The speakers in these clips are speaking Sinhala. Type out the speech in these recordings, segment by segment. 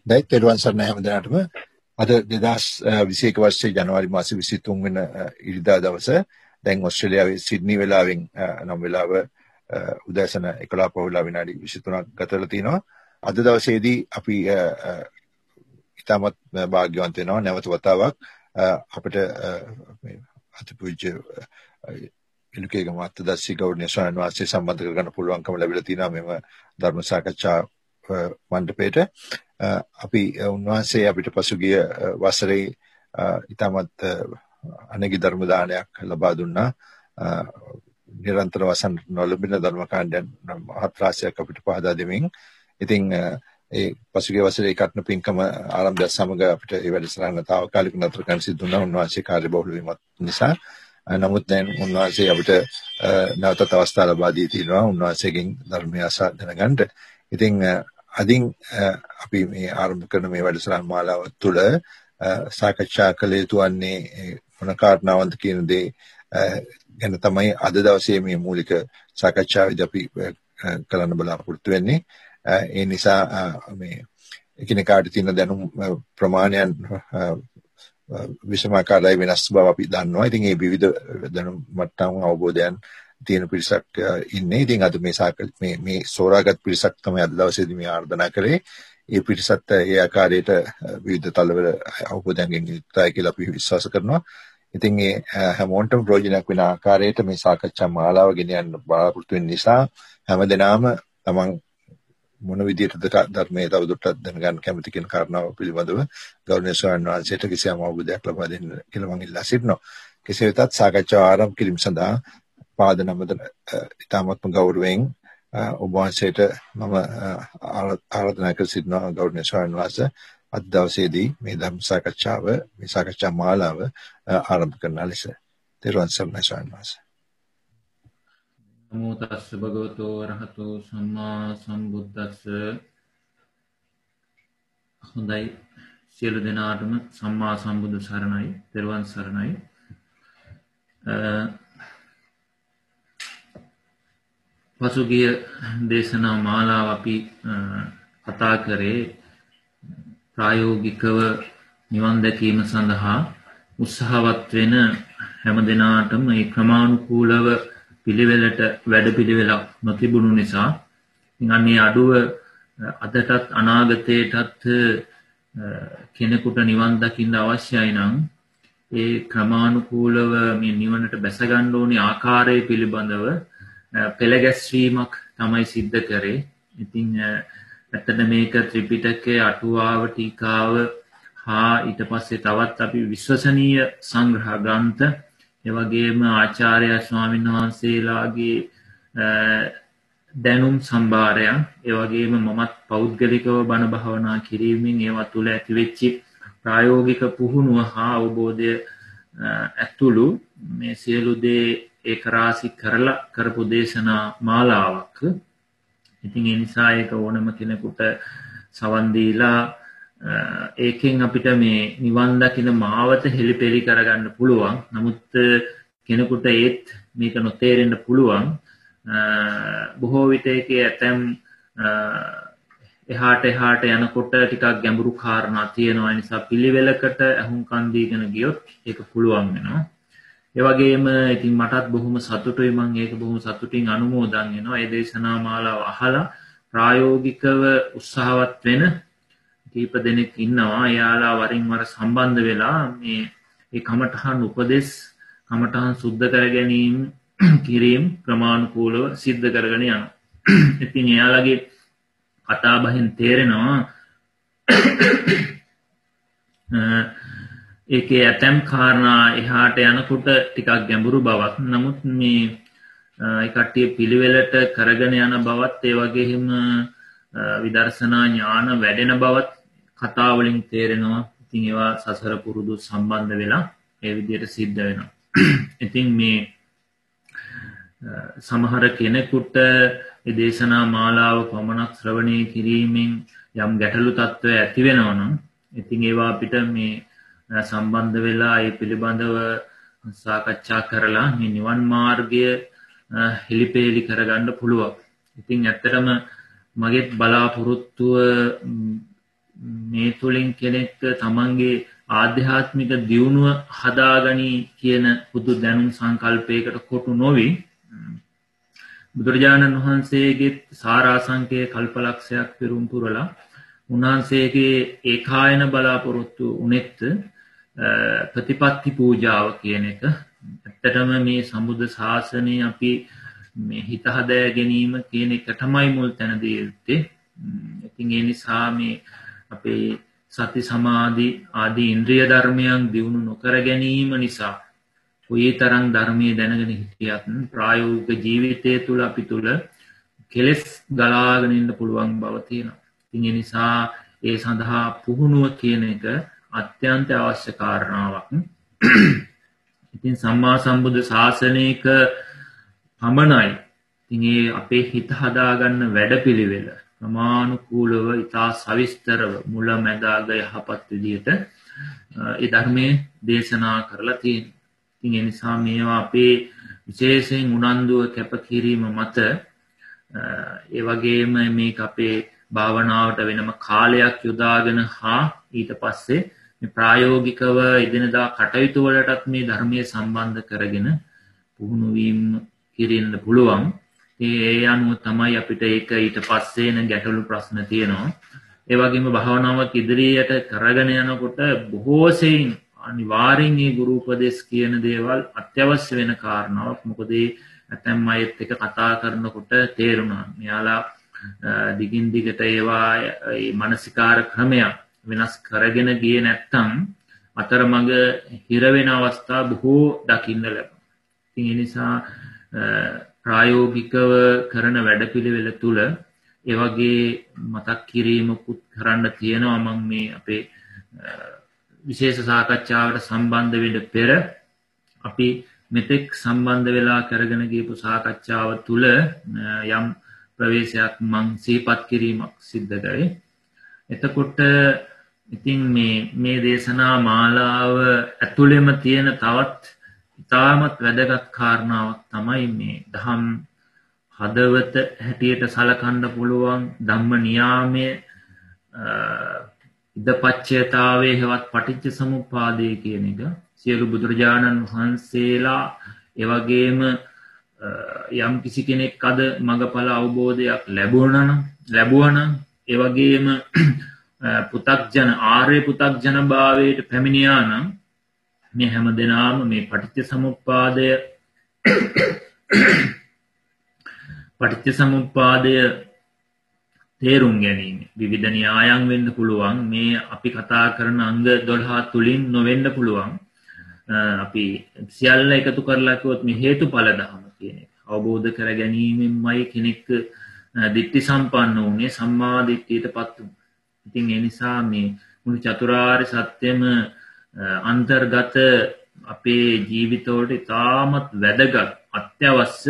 දැන් තෙරුවන් සරණයි හැමදාටම. අද 2021 වර්ෂයේ ජනවාරි මාසේ 23 වෙනි ඉරිදා දවස. දැන් ඕස්ට්‍රේලියාවේ සිඩ්නි වෙලාවෙන් නම් වෙලාව උදෑසන 11 පහුවලා විනාඩි 23ක් ගත වෙලා තිනවා. අද දවසේදී අපි ඉතාමත් වාග්යවන්ත වෙනවා නැවත වතාවක් අපිට මේ අතිපූජ්‍ය ඉලුකේගම අත්දැසී ගෞරවනීය ස්වාමීන් වහන්සේ සම්බන්ධ කරගන්න පුළුවන්කම ලැබිලා තිනවා මෙම ධර්ම සාකච්ඡා මණ්ඩපයට. අපි උන්වහන්සේ අපිට පසුගිය වසරේ ඉතාමත් අනගි ධර්ම දානයක් ලබා දුන්නා. නිරන්තර වසන් නොලබන ධර්ම කාණ්ඩයන් මහත් රාශියක් අපිට පහදා දෙමින්. ඉතින් ඒ පසුගිය වසරේ කටන පින්කම ආරම්භය සමග අපිට ඒ වැඩසටහන තාවකාලික නතර කරන්න සිදු වුණා උන්වහන්සේ කාර්යබහුල වීමත් නිසා. නමුත් දැන් උන්වහන්සේ අපිට නැවතත් අවස්ථාව ලබා දී තිනවා උන්වහන්සේගෙන් ධර්මය අසා දැනගන්න. ඉතින් අදින් අපි මේ ආරම්භ කරන මේ වැඩසටහන් මාලාව තුළ සාකච්ඡා කළ යුතු වන්නේ මොන කාරණාවන්ද කියන දේ ගැන තමයි අද දවසේ මේ මූලික සාකච්ඡාවේදී අපි කරන්න බලාපොරොත්තු වෙන්නේ. ඒ නිසා මේ එකිනෙකාට තියෙන දැනුම් ප්‍රමාණයන් විෂමාකාරයි වෙනස් බව අපි දන්නවා. ඉතින් මේ විවිධ දැනුම් මට්ටම් අවබෝධයන් තියෙන පිරිසක් ඉන්නේ. ඉතින් අද මේ සෝරාගත් පිරිසක් තමයි අද දවසේදී මේ ආර්දනා කරේ. ඒ පිරිසත් ඒ ආකාරයට විවිධ තලවල අවබෝධයන්ගෙන් යුක්තයි කියලා අපි විශ්වාස කරනවා. ඉතින් මේ හැමෝටම ප්‍රයෝජනයක් වෙන ආකාරයට මේ සාකච්ඡා මාලාව ගෙන යන්න බලාපොරොත්තු වෙන නිසා හැමදෙනාම තමන් මොන විදිහටද ධර්මයේ තවදුරටත් දැනගන්න කැමති කියන කාරණාව පිළිබඳව ගෞරවනීය ස්වාමීන් වහන්සේට කිසියම් අවබෝධයක් ලබා දෙන්න කියලා මම ඉල්ලා සිටිනවා. කෙසේ වෙතත් සාකච්ඡාව ආරම්භ කිරීම සඳහා පාද නමද ඉතාමත්ම ගෞරවයෙන් ඔබ වහන්සේට මම ආරාධනා කර සිටිනවා ගෞරවනීය ස්වාමීන් වහන්සේ අද දවසේදී මේ ධර්ම සාකච්ඡාව මේ සාකච්ඡා මාලාව ආරම්භ කරන ලෙස තෙරුවන් සරණයි ස්වාමීන් වහන්සේ. නමෝ තස්ස භගවතෝ අරහතෝ සම්මා සම්බුද්දස්ස. හොඳයි සියලු දෙනාටම සම්මා සම්බුදු සරණයි තෙරුවන් සරණයි. පසුගිය දේශනා මාලාව අපි කතා කරේ ප්‍රායෝගිකව නිවන් දැකීම සඳහා උත්සාහවත් වෙන හැම දෙනාටම මේ ක්‍රමානුකූලව පිළිවෙලට වැඩ පිළිවෙලක් නොතිබුණු නිසා අන්නේ අඩුව අදටත් අනාගතයටත් කෙනෙකුට නිවන් දකින්න අවශ්‍යයි නම් ඒ ක්‍රමානුකූලව මේ නිවනට බැස ගන්න ඕනේ ආකාරය පිළිබඳව පෙළගැස්වීමක් තමයි සිද්ධ කරේ. ඉතින් ඇත්තට මේක ත්‍රිපිටකයේ අටුවාව ටීකාව හා ඊට පස්සේ තවත් අපි විශ්වසනීය සංග්‍රහ ග්‍රන්ථ ඒ වගේම ආචාර්ය ස්වාමීන් වහන්සේලාගේ දැනුම් සම්භාරයන් ඒ වගේම මමත් පෞද්ගලිකව බණ භාවනා කිරීමෙන් ඒවා තුළ ඇතිවෙච්ච ප්‍රායෝගික පුහුණුව හා අවබෝධය ඇතුළු මේ සියලු දේ ඒක රාශි කරලා කරපු දේශනා මාලාවක්. ඉතින් ඒ නිසා ඒක ඕනම කෙනෙකුට සවන් දීලා ඒකෙන් අපිට මේ නිවන් දකින මාවත හෙලිපෙලි කරගන්න පුළුවන්. නමුත් කෙනෙකුට ඒත් මේක නොතේරෙන්න පුළුවන්. බොහෝ විට ඒකේ ඇතැම් එහාට යනකොට ටිකක් ගැඹුරු කාරණා තියෙනවා. ඒ නිසා පිළිවෙලකට අහුම්කන් දීගෙන ගියොත් ඒක පුළුවන් වෙනවා. ඒ වගේම ඉතින් මටත් බොහොම සතුටුයි මම ඒක බොහොම සතුටින් අනුමෝදන් වෙනවා. මේ දේශනා මාලාව අහලා ප්‍රායෝගිකව උත්සාහවත් වෙන කීප දෙනෙක් ඉන්නවා. එයාලා වරින් වර සම්බන්ධ වෙලා මේ කමඨහන් උපදෙස් කමඨහන් සුද්ධ කර ගැනීම කිරීම ක්‍රමානුකූලව සිද්ධ කරගෙන යනවා. ඉතින් එයාලගේ කතා බහෙන් තේරෙනවා ඒකේ ඇතැම් කාරණා එහාට යනකොට ටිකක් ගැඹුරු බවක්. නමුත් මේ ඒ කට්ටිය පිළිවෙලට කරගෙන යන බවත් ඒ වගේම විදර්ශනා ඥාන වැඩෙන බවත් කතා වලින් තේරෙනවා. ඉතින් ඒවා සසර පුරුදු සම්බන්ධ වෙලා ඒ විදිහට සිද්ධ වෙනවා. ඉතින් මේ සමහර කෙනෙකුට මේ දේශනා මාලාව පමණක් ශ්‍රවණය කිරීමෙන් යම් ගැටලු තත්ත්වයක් ඇති වෙනවා නම් ඉතින් ඒවා අපිට මේ සම්බන්ධ වෙලා ඒ පිළිබඳව සාකච්ඡා කරලා මේ නිවන් මාර්ගය හෙලිපෙලි කරගන්න පුළුවන්. ඉතින් ඇත්තටම මගේ බලාපොරොත්තුව මේ තුලින් කෙනෙක් තමන්ගේ ආධ්‍යාත්මික දියුණුව හදාගනි කියන පුදු දැනුම් සංකල්පයකට කොටු නොවි බුදුරජාණන් වහන්සේගේ සාරාංශකයේ කල්පලක්ෂයක් පෙරම් පුරලා උන්වහන්සේගේ ඒකායන බලාපොරොත්තු උනෙත් ප්‍රතිපත්ති පූජාව කියන එක ඇත්තටම මේ සම්බුද්ධ ශාසනය අපි මේ හිත හදා ගැනීම කියන එක තමයි මුල් තැන දී යුත්තේ. ඉතින් ඒ නිසා මේ අපේ සති සමාධි ආදී ඉන්ද්‍රිය ධර්මයන් දියුණු නොකර ගැනීම නිසා කොයිතරම් ධර්මයේ දැනගෙන හිටියත් ප්‍රායෝගික ජීවිතය තුළ අපි තුළ කෙලෙස් ගලාගෙන ඉන්න පුළුවන් බව තියෙනවා. ඉතින් ඒ නිසා ඒ සඳහා පුහුණුව කියන එක අත්‍යන්ත අවශ්‍ය කාරණාවක්. ඉතින් සම්මා සම්බුද්ධ ශාසනයක පමණයි ඉතින් ඒ අපේ හිත හදාගන්න වැඩපිළිවෙල ප්‍රමාණිකූලව ඉතා සවිස්තරව මුල මැද අග යහපත් විදියට ඒ ධර්මයේ දේශනා කරලා තියෙනවා. ඉතින් ඒ නිසා මේවා අපේ විශේෂයෙන් උනන්දුව කැපකිරීම මත ඒ වගේම මේක අපේ භාවනාවට වෙනම කාලයක් යොදාගෙන හා ඊට පස්සේ මේ ප්‍රායෝගිකව එදිනදා කටයුතු වලටත් මේ ධර්මයේ සම්බන්ධ කරගෙන පුහුණු වීම කිරින්න පුළුවන්. ඒ අනුව තමයි අපිට ඒක ඊට පස්සේ එන ගැටලු ප්‍රශ්න තියෙනවා. ඒ වගේම භාවනාවක් ඉදිරියට කරගෙන යනකොට බොහෝ සෙයින් අනිවාර්යෙන් මේ ගුරු උපදේශ කියන දේවල් අත්‍යවශ්‍ය වෙන කාරණාවක්. මොකද ඇතැම් අයත් එක කතා කරනකොට තේරුණා. මෙයාලා දිගින් දිගට ඒවා මේ මානසිකාර ක්‍රමයක් වෙනස් කරගෙන ගියේ නැත්තම් අතරමඟ හිර වෙන අවස්ථා බොහෝ දකින්න ලැබෙනවා. ඉතින් ඒ නිසා ප්‍රායෝගිකව කරන වැඩපිළිවෙල තුල ඒ වගේ මතක් කිරීමකුත් කරන්න තියෙනවා. මම මේ අපේ විශේෂ සාකච්ඡාවට සම්බන්ධ වෙන්න පෙර අපි මෙතෙක් සම්බන්ධ වෙලා කරගෙන ගියපු සාකච්ඡාව තුල යම් ප්‍රවේශයක් මම සිහිපත් කිරීමක් සිද්ධ කරේ. එතකොට ඉතින් මේ දේශනා මාලාව ඇතුළෙම තියෙන තවත් ඉතාමත් වැදගත් කාරණාවක් තමයි මේ දහම් හදවත හැටියට සලකන්න පුළුවන් ධම්ම නියාමයේ ඉදපච්චයතාවේ හෙවත් පටිච්ච සමුප්පාදය කියන එක. සියලු බුදුරජාණන් වහන්සේලා ඒ වගේම යම් කිසි කෙනෙක් අද මගඵල අවබෝධයක් ලැබුවා නම් ඒ වගේම පුතග්ජන ආර්ය පුතග්ජන භාවයට පැමිණියා නම් මේ හැම දිනාම මේ පටිච්ච සමුප්පාදය තේරුම් ගැනීම විවිධ න්‍යායන් වෙන්න පුළුවන්. මේ අපි කතා කරන අංග 12 තුලින් නොවෙන්න පුළුවන්. අපි සියල්ල එකතු කරලා කිව්වොත් මේ හේතුඵල ධර්ම කියන එක අවබෝධ කර ගැනීමෙන්මයි කෙනෙක් දිට්ඨි සම්පන්න වුනේ, සම්මා දිට්ඨියටපත් වුනේ. ඉතින් ඒ නිසා මේ මුළු චතුරාර්ය සත්‍යම අන්තර්ගත අපේ ජීවිතවලට ඉතාමත් වැදගත් අත්‍යවශ්‍ය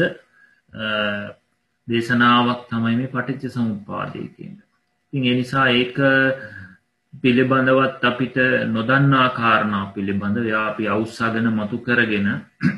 දේශනාවක් තමයි මේ පටිච්ච සමුප්පාදය කියන්නේ. ඉතින් ඒ නිසා ඒක පිළිබඳවත් අපිට නොදන්නා කාරණා පිළිබඳව අපි අවශ්‍යගෙන මතු කරගෙන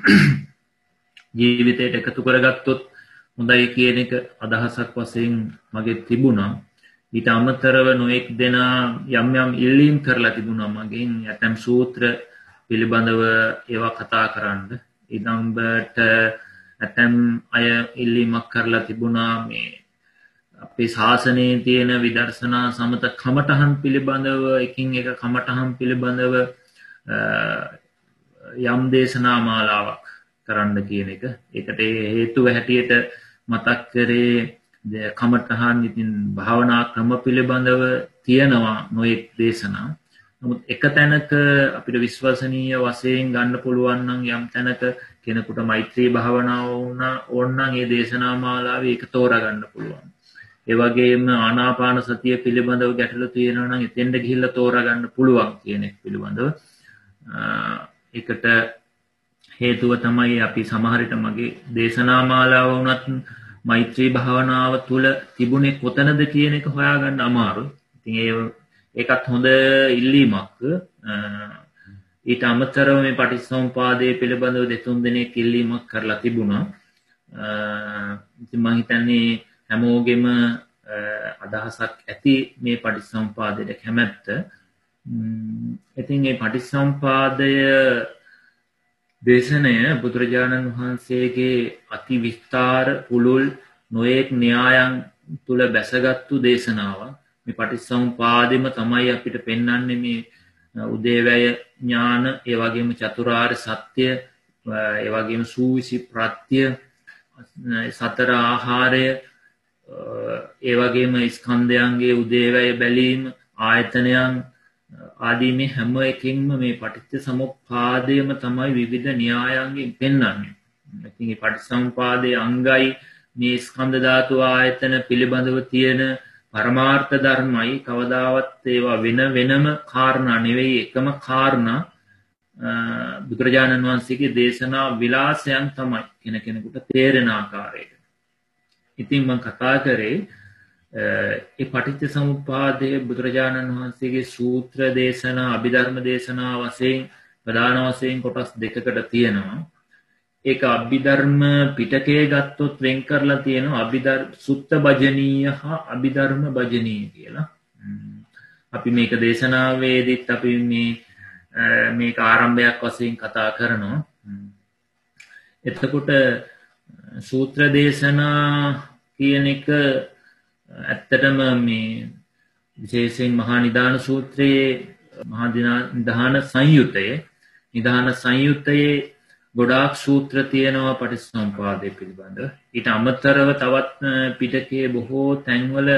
ජීවිතයට එකතු කරගත්තොත් හොඳයි කියන එක අදහසක් වශයෙන් මගේ තිබුණා. ඊට අමතරව නොඑක් දෙනා යම් යම් ඉල්ලීම් කරලා තිබුණා මගෙන් ඇතම් සූත්‍ර පිළිබඳව ඒවා කතා කරන්න. ඊළඟට ඇතම් අය ඉල්ලීමක් කරලා තිබුණා මේ අපේ ශාසනයේ තියෙන විදර්ශනා සමත කමඨහන් පිළිබඳව එකින් එක කමඨහන් පිළිබඳව යම් දේශනා මාලාවක් කරන්න කියන එක. ඒකට හේතුව හැටියට මතක් කරේ කමඨහන් ඉතින් භාවනා ක්‍රම පිළිබඳව තියෙනවා නොඑක් දේශනා. නමුත් එක තැනක අපිට විශ්වසනීය වශයෙන් ගන්න පුළුවන් නම් යම් තැනක කෙනෙකුට මෛත්‍රී භාවනාව ඕන නම් ඒ දේශනා මාලාවේ ඒක තෝරා ගන්න පුළුවන්. ඒ වගේම ආනාපාන සතිය පිළිබඳව ගැටලු තියෙනවා නම් එතෙන්ද ගිහිල්ලා තෝරා ගන්න පුළුවන් කියන එක පිළිබඳව. ඒකට හේතුව තමයි අපි සමහර විට මගේ දේශනා මාලාව වුණත් මෛත්‍රී භාවනාව තුල තිබුණේ කොතනද කියන එක හොයාගන්න අමාරුයි. ඉතින් ඒකත් හොඳ ඉල්ලීමක්. ඊට අමතරව මේ පටිච්චසමුපාදයේ පිළිබඳව දෙතුන් දිනක් ඉල්ලීමක් කරලා තිබුණා. ඉතින් මම හිතන්නේ හැමෝගෙම අදහසක් ඇති මේ පටිච්චසමුපාදයට කැමැත්ත. ඉතින් මේ පටිච්චසමුපාදය දේශනය බුදුරජාණන් වහන්සේගේ අති විස්තර පුළුල් නොයෙක් න්‍යායන් තුල බැසගත්තු දේශනාවක්. මේ පටිච්චසමුපාදෙම තමයි අපිට පෙන්වන්නේ මේ උදේවැය ඥාන, ඒ වගේම චතුරාර්ය සත්‍ය, ඒ වගේම සූවිසි ප්‍රත්‍ය, සතර ආහාරය, ඒ වගේම ස්කන්ධයන්ගේ උදේවැය බැලීම, ආයතනයන් ආදී මේ හැම එකකින්ම මේ පටිච්ච සමුප්පාදයම තමයි විවිධ න්‍යායන්ගෙන් පෙන්වන්නේ. ඉතින් මේ පටිච්චසමුපාදයේ අංගයි මේ ස්කන්ධ ධාතු ආයතන පිළිබඳව තියෙන පරමාර්ථ ධර්මයි. කවදාවත් ඒවා වෙනම කාරණා නෙවෙයි, එකම කාරණා බුදුරජාණන් වහන්සේගේ දේශනා විලාසයන් තමයි කෙනෙකුට තේරෙන ආකාරයට. ඉතින් මම කතා කරේ ඒ පටිච්ච සමුප්පාදයේ බුදුරජාණන් වහන්සේගේ සූත්‍ර දේශනා, අභිධර්ම දේශනා වශයෙන් ප්‍රධාන වශයෙන් කොටස් දෙකකට තියෙනවා. ඒක අභිධර්ම පිටකයේ ගත්තොත් වෙන් කරලා තියෙනවා අභිධර්ම සුත්ත භජනීය හා අභිධර්ම භජනීය කියලා. අපි මේක දේශනාවේදීත් අපි මේක ආරම්භයක් වශයෙන් කතා කරනවා. එතකොට සූත්‍ර දේශනා කියන එක ඇත්තටම මේ විශේෂයෙන් මහා නිදාන සූත්‍රයේ මහා නිදාන සංයුත්තයේ ගොඩාක් සූත්‍ර තියෙනවා පටිච්චසමුපාදය පිළිබඳව. ඊට අමතරව තවත් පිටකයේ බොහෝ තැන්වල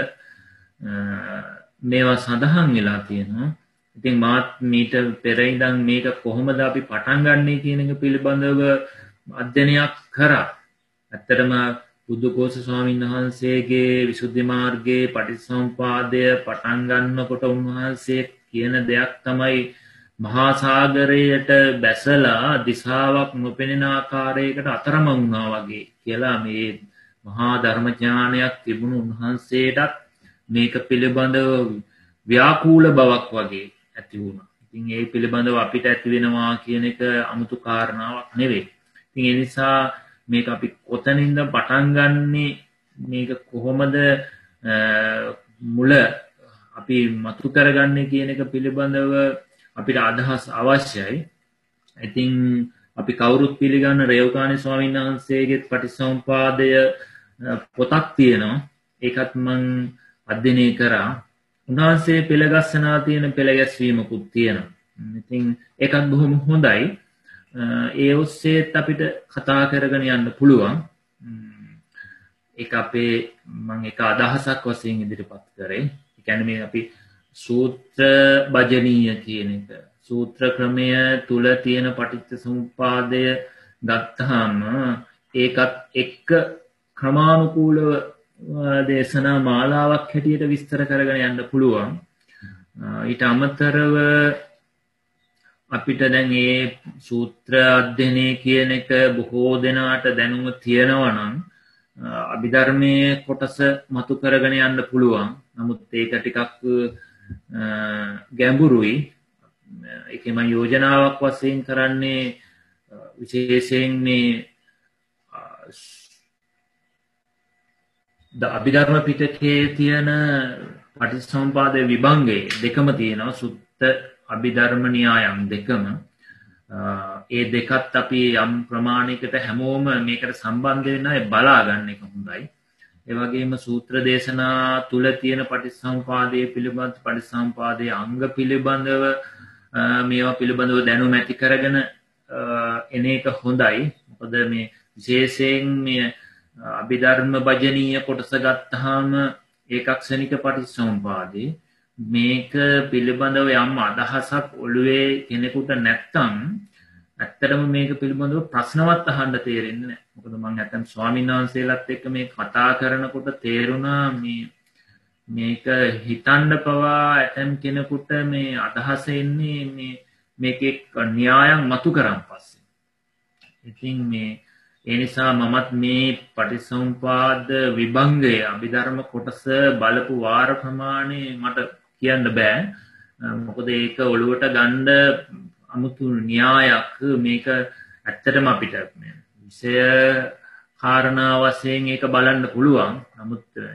මේවා සඳහන් වෙලා තියෙනවා. ඉතින් මාත් මීට පෙර ඉඳන් මේක කොහොමද අපි පටන් ගන්නෙ කියන එක පිළිබඳව අධ්‍යයනයක් කරා. ඇත්තටම බුද්ධඝෝෂ ස්වාමීන් වහන්සේගේ විසුද්ධි මාර්ගයේ පටිච්චසමුපාදය පටන් ගන්නකොට උන්වහන්සේ කියන දෙයක් තමයි මහා සාගරයට බැසලා දිශාවක් නොපෙනෙන ආකාරයකට අතරමං වුණා වගේ කියලා. මේ මහා ධර්ම ඥානයක් තිබුණු උන්වහන්සේටත් මේක පිළිබඳව ව්‍යාකූල බවක් වගේ ඇති වුණා. ඉතින් ඒ පිළිබඳව අපිට ඇති වෙනවා කියන එක 아무තු කාරණාවක් නෙවෙයි. ඉතින් ඒ නිසා මේක අපි කොතනින්ද පටන් ගන්නෙ, මේක කොහොමද මුල අපි මතු කරගන්නේ කියන එක පිළිබඳව අපිට අදහස් අවශ්‍යයි. ඉතින් අපි කවුරුත් පිළිගන්න රේවකාණී ස්වාමීන් වහන්සේගේ පටිච්චසමුපාදය පොතක් තියෙනවා. ඒකත් මම අධ්‍යයනය කරා. උන්වහන්සේ පෙළගස්සනා තියෙන පෙළගැස්වීමකුත් තියෙනවා. ඉතින් ඒකත් බොහොම හොඳයි. ඒ ඔස්සේත් අපිට කතා කරගෙන යන්න පුළුවන්. ඒක අපේ මම එක අදහසක් වශයෙන් ඉදිරිපත් කරේ. ඒ කියන්නේ මේ අපි සූත්‍ර භජනීය කියන එක, සූත්‍ර ක්‍රමය තුල තියෙන පටිච්ච සමුප්පාදය ගත්තාම ඒකත් එක්ක ක්‍රමානුකූලව දේශනා මාලාවක් හැටියට විස්තර කරගෙන යන්න පුළුවන්. ඊට අමතරව අපිට දැන් මේ සූත්‍ර අධ්‍යයනය කියන එක බොහෝ දෙනාට දැනුම තියෙනවා නම් අභිධර්මයේ කොටස මතු කරගෙන යන්න පුළුවන්. නමුත් ඒක ටිකක් ගැඹුරුයි. ඒකේ මම යෝජනාවක් වශයෙන් කරන්නේ විශේෂයෙන් මේ අභිධර්ම පිටකයේ තියෙන පටිච්චසමුපාද විභංගයේ දෙකම තියෙනවා. සුත්ත අභිධර්ම න්‍යායම් දෙකම. ඒ දෙකත් අපි යම් ප්‍රමාණයකට හැමෝම මේකට සම්බන්ධ වෙන අය බලා ගන්න එක හොඳයි. ඒ වගේම සූත්‍ර දේශනා තුල තියෙන පටිච්චසමුපාදයේ පිළිබඳ පටිච්චසමුපාදයේ අංග පිළිබඳව මේවා පිළිබඳව දැනුම ඇති කරගෙන එන එක හොඳයි. මොකද මේ විශේෂයෙන් මේ අභිධර්ම භජනීය කොටස ගත්තාම ඒකක්ෂණික පටිච්චසමුපාදේ මේක පිළිබඳව යම් අදහසක් ඔළුවේ කෙනෙකුට නැත්තම් ඇත්තටම මේක පිළිබඳව ප්‍රශ්නවත් අහන්න තේරෙන්නේ නැහැ. මොකද මම ඇත්තම ස්වාමීන් වහන්සේලාත් එක්ක මේ කතා කරනකොට තේරුණා මේක හිතන්න පවා ඇතම් කෙනෙකුට මේ අදහස එන්නේ මේකේ න්‍යායන් මතු කරන් පස්සේ. ඉතින් ඒ නිසා මමත් මේ පටිච්චසමුපාද විභංගය අභිධර්ම කොටස බලපු වාර ප්‍රමාණය මට කියන්න බෑ. මොකද ඒක ඔළුවට ගන්න අමුතු න්‍යායක්. මේක ඇත්තටම අපිට විෂය කාරණා වශයෙන් ඒක බලන්න පුළුවන්. නමුත්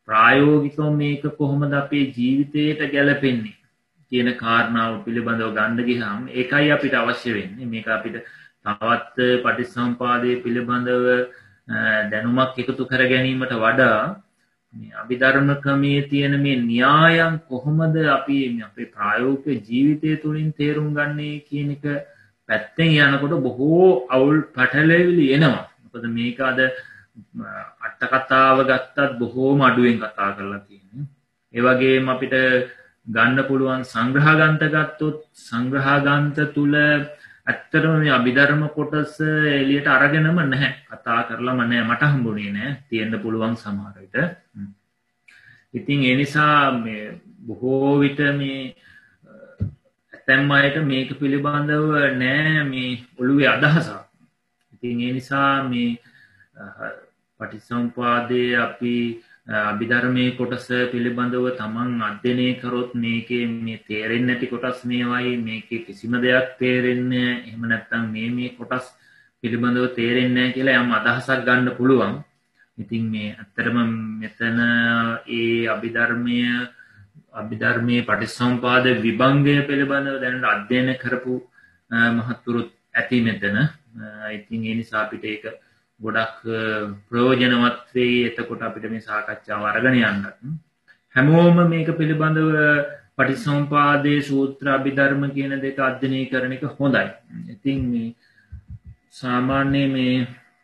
ප්‍රායෝගිකව මේක කොහොමද අපේ ජීවිතයට ගැලපෙන්නේ කියන කාරණාව පිළිබඳව ගන්න ගියාම ඒකයි අපිට අවශ්‍ය වෙන්නේ. මේක අපිට තවත් පටිච්චසමුපාදයේ පිළිබඳව දැනුමක් එකතු කර ගැනීමට වඩා මේ අභිධර්ම ක්‍රමයේ තියෙන මේ න්‍යායන් කොහොමද අපි අපේ ප්‍රායෝගික ජීවිතය තුළින් තේරුම් ගන්නේ කියන එක පැත්තෙන් යනකොට බොහෝ අවුල් පැටලෙවිලි එනවා. මොකද මේක අද අට කතාව ගත්තත් බොහෝම අඩුවෙන් කතා කරලා තියෙනවා. ඒ වගේම අපිට ගන්න පුළුවන් සංග්‍රහගන්ත ගත්තොත් සංග්‍රහගන්ත තුල ඇත්තටම මේ අභිධර්ම කොටස එළියට අරගෙනම නැහැ. කතා කරලාම නැහැ. මට හම්බුනේ නැහැ. තියෙන්න පුළුවන් සමහර විට. ඉතින් ඒ නිසා මේ බොහෝ විට මේ ඇතැම් අයට මේක පිළිබඳව නැහැ මේ ඔළුවේ අදහසක්. ඉතින් ඒ නිසා මේ පටිච්චසමුපාදයේ අපි අභිධර්මයේ කොටස පිළිබඳව තමන් අධ්‍යයනය කරොත් මේකේ මේ තේරෙන්නේ නැති කොටස් මේවයි මේකේ කිසිම දෙයක් තේරෙන්නේ නැහැ. එහෙම නැත්නම් මේ කොටස් පිළිබඳව තේරෙන්නේ නැහැ කියලා යම් අදහසක් ගන්න පුළුවන්. ඉතින් මේ ඇත්තටම මෙතන ඒ අභිධර්මයේ පටිච්චසමුපාද විභංගය පිළිබඳව දැනට අධ්‍යයන කරපු මහත්තුරුත් ඇති මෙතන. ඉතින් ඒ නිසා අපිට ඒක ගොඩක් ප්‍රයෝජනවත් වෙයි. එතකොට අපිට මේ සාකච්ඡාව අරගෙන යන්නත් හැමෝම මේක පිළිබඳව පටිච්චසමුපාදයේ සූත්‍ර අභිධර්ම කියන දෙක අධ්‍යයනය කරන එක හොඳයි. ඉතින් මේ සාමාන්‍ය මේ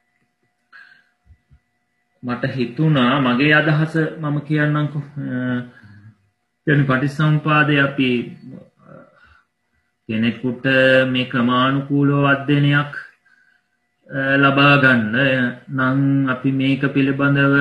මට හිතුණා මගේ අදහස මම කියන්නම්කෝ. දැන් පටිච්චසමුපාදයේ අපි කෙනෙකුට මේ ක්‍රමානුකූලව අධ්‍යයනයක් ලබා ගන්න නම් අපි මේක පිළිබඳව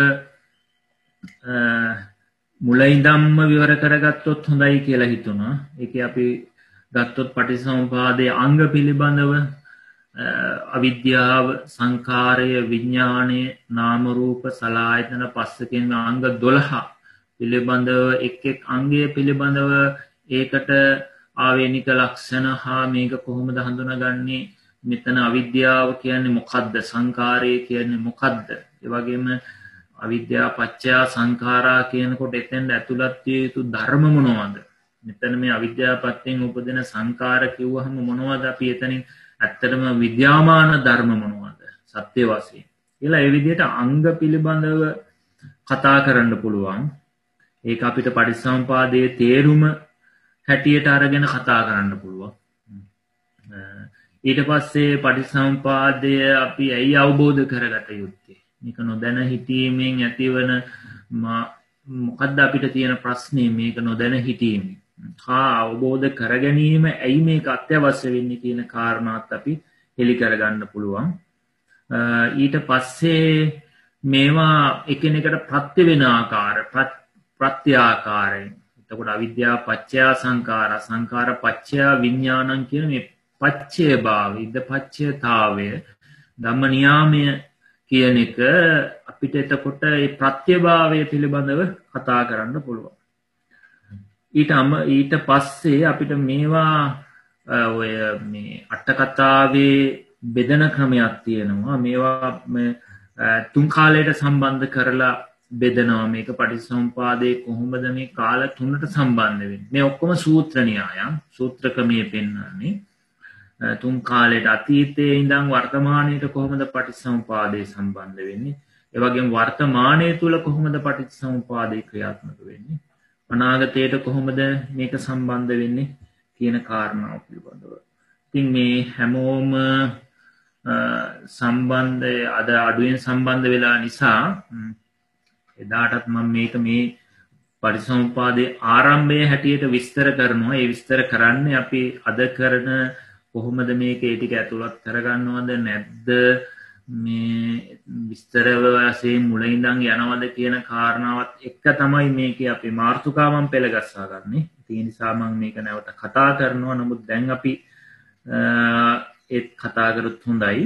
මුලින්දම්ම විවර කරගත්තොත් හොඳයි කියලා හිතුණා. ඒකේ අපි ගත්තොත් පටිච්චසමුපාදයේ අංග පිළිබඳව අවිද්‍යාව, සංඛාරය, විඥාණය, නාම රූප, සලආයතන පස්ස කියන අංග 12 පිළිබඳව එක් අංගය පිළිබඳව ඒකට ආවේනික ලක්ෂණ හා මේක කොහොමද හඳුනාගන්නේ, මෙතන අවිද්‍යාව කියන්නේ මොකද්ද, සංඛාරය කියන්නේ මොකද්ද, ඒ වගේම අවිද්‍යාව පත්‍ය සංඛාරා කියනකොට එතෙන්ද ඇතුළත් විය යුතු ධර්ම මොනවද, මෙතන මේ අවිද්‍යාව පත්‍යෙන් උපදින සංඛාර කිව්වහම මොනවද, අපි එතනින් ඇත්තටම විද්‍යාමාන ධර්ම මොනවද සත්‍ය වශයෙන් කියලා ඒ විදිහට අංග පිළිබඳව කතා කරන්න පුළුවන්. ඒක අපිට පටිච්චසමුපාදයේ තේරුම හැටියට අරගෙන කතා කරන්න පුළුවන්. ඊට පස්සේ පටිච්චසමුපාදය අපි ඇයි අවබෝධ කරගත යුත්තේ, මේක නොදැන හිතීමෙන් ඇතිවන මොකද්ද අපිට තියෙන ප්‍රශ්නේ, මේක නොදැන හිතීමෙන් හා අවබෝධ කර ගැනීම ඇයි මේක අත්‍යවශ්‍ය වෙන්නේ කියන කාරණාත් අපි හෙලි කරගන්න පුළුවන්. ඊට පස්සේ මේවා එකිනෙකට ප්‍රත්‍ය වෙන ආකාර ප්‍රත්‍යාකාරයෙන්, එතකොට අවිද්‍යාව පත්‍ය සංඛාර, සංඛාර පත්‍ය විඥානං කියන මේ පච්චේ භාවය, ඉද පච්චේතාවය, ධම්ම නියාමය කියන එක අපිට එතකොට මේ ප්‍රත්‍යභාවය පිළිබඳව කතා කරන්න පුළුවන්. ඊට පස්සේ අපිට මේවා ඔය මේ අට කතාවේ බෙදන ක්‍රමයක් තියෙනවා. මේවා තුන් කාලයට සම්බන්ධ කරලා බෙදනවා. මේක පටිච්චසමුපාදයේ කොහොමද මේ කාල තුනට සම්බන්ධ වෙන්නේ. මේ ඔක්කොම සූත්‍ර න්‍යායන්, සූත්‍ර ක්‍රමයේ පෙන්වන්නේ. තුන් කාලයට අතීතයේ ඉඳන් වර්තමානයට කොහොමද පටිච්චසමුපාදයේ සම්බන්ධ වෙන්නේ, ඒ වගේම වර්තමානයේ තුල කොහොමද පටිච්චසමුපාදයේ ක්‍රියාත්මක වෙන්නේ, අනාගතයට කොහොමද මේක සම්බන්ධ වෙන්නේ කියන කාරණාව පිළිබඳව. ඉතින් මේ හැමෝම සම්බන්ධය අද අඩුවෙන් සම්බන්ධ වෙලා නිසා එදාටත් මම මේක මේ පටිච්චසමුපාදයේ ආරම්භයේ හැටියට විස්තර කරනවා. ඒ විස්තර කරන්නේ අපි අද කරන කොහොමද මේක ඒ ටික ඇතුළත් කරගන්නවද නැද්ද, මේ විස්තර වශයෙන් මුල ඉඳන් යනවද කියන කාරණාවත් එක්ක තමයි මේකේ අපි මාතෘකාවන් පෙළගස්සා ගන්නෙ. ඒ නිසා මම මේක නැවත කතා කරනවා. නමුත් දැන් අපි ඒත් කතා කරොත් හොඳයි.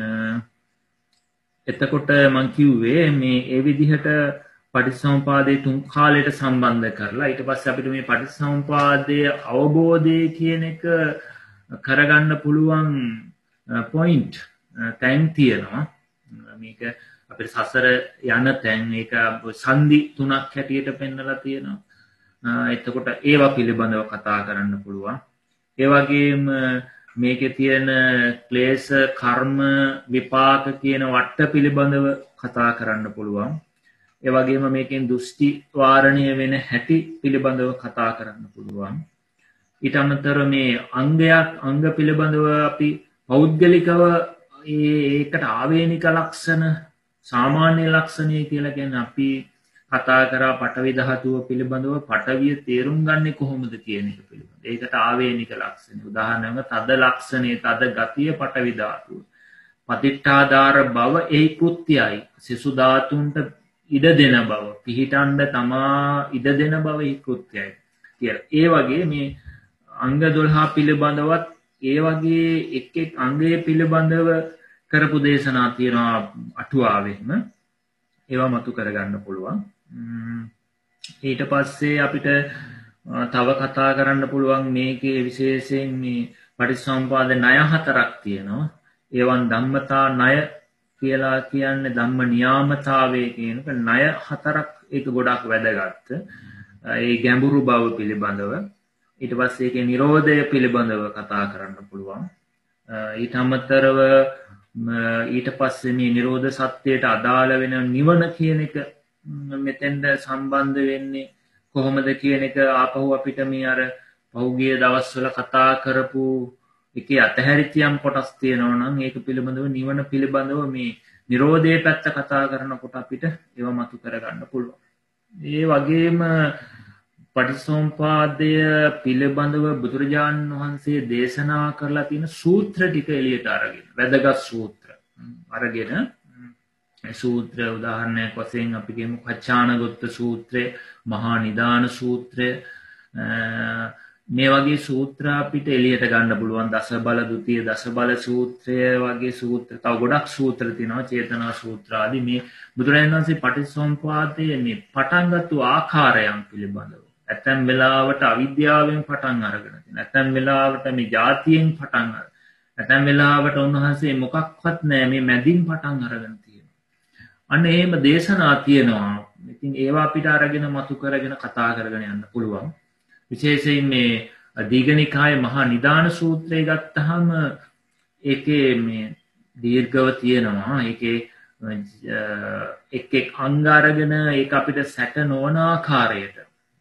එතකොට මම කිව්වේ මේ ඒ විදිහට පටිච්චසමුපාදයේ තුන් කාලයට සම්බන්ධ කරලා ඊට පස්සේ අපිට මේ පටිච්චසමුපාදයේ අවබෝධය කියන එක කරගන්න පුළුවන් පොයින්ට් තැන් තියෙනවා. මේක අපේ සසර යන තැන් ඒක සංදි තුනක් හැටියට පෙන්වලා තියෙනවා. එතකොට ඒවා පිළිබඳව කතා කරන්න පුළුවන්. ඒ වගේම මේකේ තියෙන ක්ලේශ කර්ම විපාක කියන වට්ට පිළිබඳව කතා කරන්න පුළුවන්. ඒ වගේම මේකෙන් දෘෂ්ටි වාරණය වෙන හැටි පිළිබඳව කතා කරන්න පුළුවන්. ඊට අමතරව මේ අංග පිළිබඳව අපි පෞද්ගලිකව ඒකට ආවේනික ලක්ෂණ සාමාන්‍ය ලක්ෂණය කියලා කියන්නේ අපි කතා කරා පඨවි ධාතුව පිළිබඳව පඨවිය තේරුම් ගන්නේ කොහොමද කියන එක පිළිබඳව. ඒකට ආවේනික ලක්ෂණ. උදාහරණයක් තද ලක්ෂණේ තද ගතිය පඨවි ධාතුව. පතිට්ඨාදාර බව ඒ කෘත්‍යයි. සිසු ධාතුන්ට ඉඩ දෙන බව. පිහිටන්න තමා ඉඩ දෙන බව ඒ කෘත්‍යයි. කියලා. ඒ වගේ මේ අංග 12 පිළිබඳවත් ඒ වගේ එක් එක් අංගයේ පිළිබඳව කරපු දේශනා තියෙනවා අටුවාවෙම. ඒවා මතු කරගන්න පුළුවන්. ඊට පස්සේ අපිට තව කතා කරන්න පුළුවන් මේකේ විශේෂයෙන් මේ පටිච්චසමුපාද ණය හතරක් තියෙනවා. ඒවන් ධම්මතා ණය කියලා කියන්නේ ධම්ම නියාමතාවයේ කියනක ණය හතරක් ඒක ගොඩක් වැදගත්. ඒ ගැඹුරු බව පිළිබඳව ඊට පස්සේ ඒකේ නිරෝධය පිළිබඳව කතා කරන්න පුළුවන්. ඊට අමතරව ඊට පස්සේ මේ නිරෝධ සත්‍යයට අදාළ වෙන නිවන කියන එක මෙතෙන්ද සම්බන්ධ වෙන්නේ කොහොමද කියන එක ආපහු අපිට මේ අර පහුගිය දවස්වල කතා කරපු එකේ අතහැරිච්ච යම් කොටස් තියෙනවා නම් ඒක පිළිබඳව නිවන පිළිබඳව මේ නිරෝධයේ පැත්ත කතා කරනකොට අපිට ඒව මතු කරගන්න පුළුවන්. ඒ වගේම පටිච්චසමුපාදය පිළිබඳව බුදුරජාණන් වහන්සේ දේශනා කරලා තියෙන සූත්‍ර ටික එළියට අරගෙන වැදගත් සූත්‍ර අරගෙන සූත්‍ර උදාහරණයක් වශයෙන් අපි කියමු කච්චානගොත්ත සූත්‍රය, මහා නිදාන සූත්‍රය, මේ වගේ සූත්‍ර අපිට එළියට ගන්න පුළුවන්. දස බල දුතිය දස බල සූත්‍රය වගේ සූත්‍ර තව ගොඩක් සූත්‍ර තියෙනවා. චේතනා සූත්‍ර ආදී මේ බුදුරජාණන් වහන්සේ පටිච්චසමුපාදයේ මේ පටන් ගත්ත ආකාරයන් පිළිබඳව ඇතැම් වෙලාවට අවිද්‍යාවෙන් පටන් අරගෙන තියෙනවා. ඇතැම් වෙලාවට මේ ජාතියෙන් පටන් අරගෙන. ඇතැම් වෙලාවට උන්වහන්සේ මොකක්වත් නැහැ මේ මැදින් පටන් අරගෙන තියෙනවා. අන්න එහෙම දේශනා තියෙනවා. ඉතින් ඒවා අපිට අරගෙන මතු කරගෙන කතා කරගෙන යන්න පුළුවන්. විශේෂයෙන් මේ දීඝනිකායේ මහා නිදාන සූත්‍රය ගත්තාම ඒකේ මේ දීර්ඝව තියෙනවා. ඒකේ එක් එක් අංග අරගෙන ඒක අපිට සැක නොවන ආකාරයට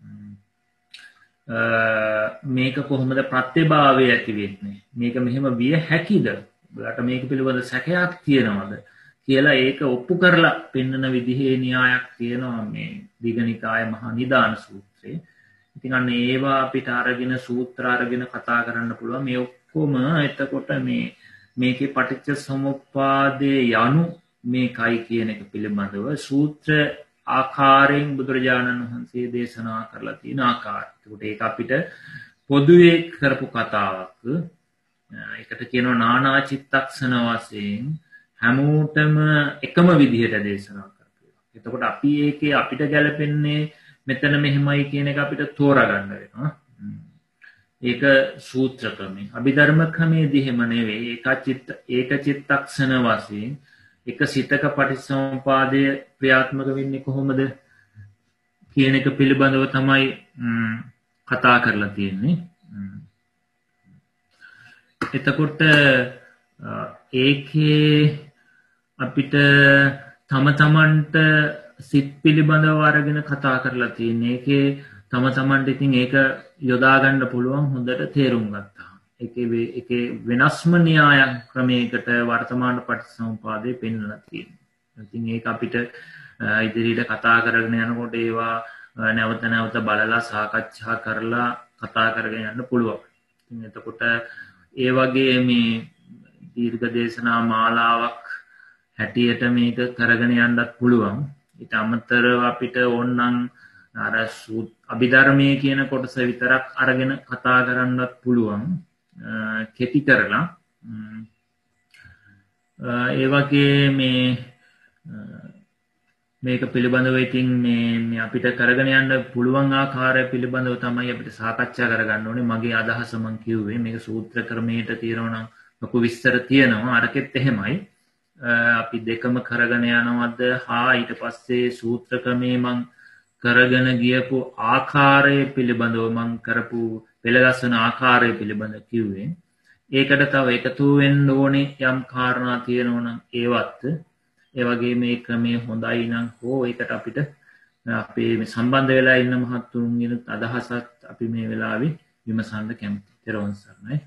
මේක කොහොමද ප්‍රත්‍යභාවය ඇති වෙන්නේ, මේක මෙහෙම විය හැකිද, ඔයාලට මේක පිළිබඳ සැකයක් තියෙනවද කියලා ඒක ඔප්පු කරලා පෙන්වන විදිහේ න්‍යායක් තියෙනවා මේ දීඝනිකායේ මහා නිදාන සූත්‍රයේ. ඉතින් අන්න ඒවා අපිට අරගෙන සූත්‍ර අරගෙන කතා කරන්න පුළුවන්. මේ ඔක්කොම එතකොට මේකේ පටිච්ච සමුප්පාදේ යනු මේකයි කියන එක පිළිබඳව සූත්‍ර ආකාරයෙන් බුදුරජාණන් වහන්සේ දේශනා කරලා තියෙන ආකාරය. ඒක අපිට පොදුවේ කරපු කතාවක්. ඒකට කියනවා නානා චිත්තක්ෂණ වශයෙන් හැමෝටම එකම විදිහට දේශනා කරනවා. එතකොට අපි ඒකේ අපිට ගැලපෙන්නේ මෙතන මෙහෙමයි කියන එක අපිට තෝරාගන්න වෙනවා. ඒක සූත්‍ර ක්‍රමේ. අභිධර්ම ක්‍රමේදී එහෙම නෙවෙයි. ඒක චිත්තක්ෂණ වශයෙන් එක සිතක පටිච්චසමුපාදය ක්‍රියාත්මක වෙන්නේ කොහොමද කියන එක පිළිබඳව තමයි කතා කරලා තියෙන්නේ. එතකොට ඒකේ අපිට තම තමන්ට සිත් පිළිබඳව අරගෙන කතා කරලා තියෙන්නේ. ඒකේ තම තමන්ට ඉතින් ඒක යොදා ගන්න පුළුවන් හොඳට තේරුම් ගත්තා. ඒකේ වෙනස්ම න්‍යාය ක්‍රමයකට වර්තමාන පටිච්චසමුපාදය පෙන්වලා තියෙනවා. ඉතින් ඒක අපිට ඉදිරියට කතා කරගෙන යනකොට ඒවා නැවත නැවත බලලා සාකච්ඡා කරලා කතා කරගෙන යන්න පුළුවන්. ඉතින් එතකොට ඒ වගේ මේ දීර්ඝ දේශනා මාලාවක් හැටියට මේක කරගෙන යන්නත් පුළුවන්. ඊට අමතරව අපිට ඕනනම් අර අභිධර්මයේ කියන කොටස විතරක් අරගෙන කතා කරන්නත් පුළුවන්. කෙටි කරලා ඒ වගේ මේක පිළිබඳව ඉතින් මේ අපිට කරගෙන යන්න පුළුවන් ආකාරය පිළිබඳව තමයි අපිට සාකච්ඡා කරගන්න ඕනේ. මගේ අදහස මම කිව්වේ මේක සූත්‍ර ක්‍රමයට තියෙනවා නම් ලොකු විස්තර තියෙනවා. අරකෙත් එහෙමයි. අපි දෙකම කරගෙන යනවද හා ඊට පස්සේ සූත්‍ර ක්‍රමේ මං කරගෙන ගියපු ආකාරය පිළිබඳව මං කරපු පෙළගස්වන ආකාරය පිළිබඳ කිව්වේ. ඒකට තව එකතු වෙන්න ඕනේ යම් කාරණා තියෙනවා නම් ඒවත් ඒ වගේ මේ ක්‍රමයේ හොඳයි නම් හෝ ඒකට අපිට අපේ මේ සම්බන්ධ වෙලා ඉන්න මහත්තුන්ගේ අදහසක් අපි මේ වෙලාවේ විමසන්න කැමතියි. ත්වන් සරණයි.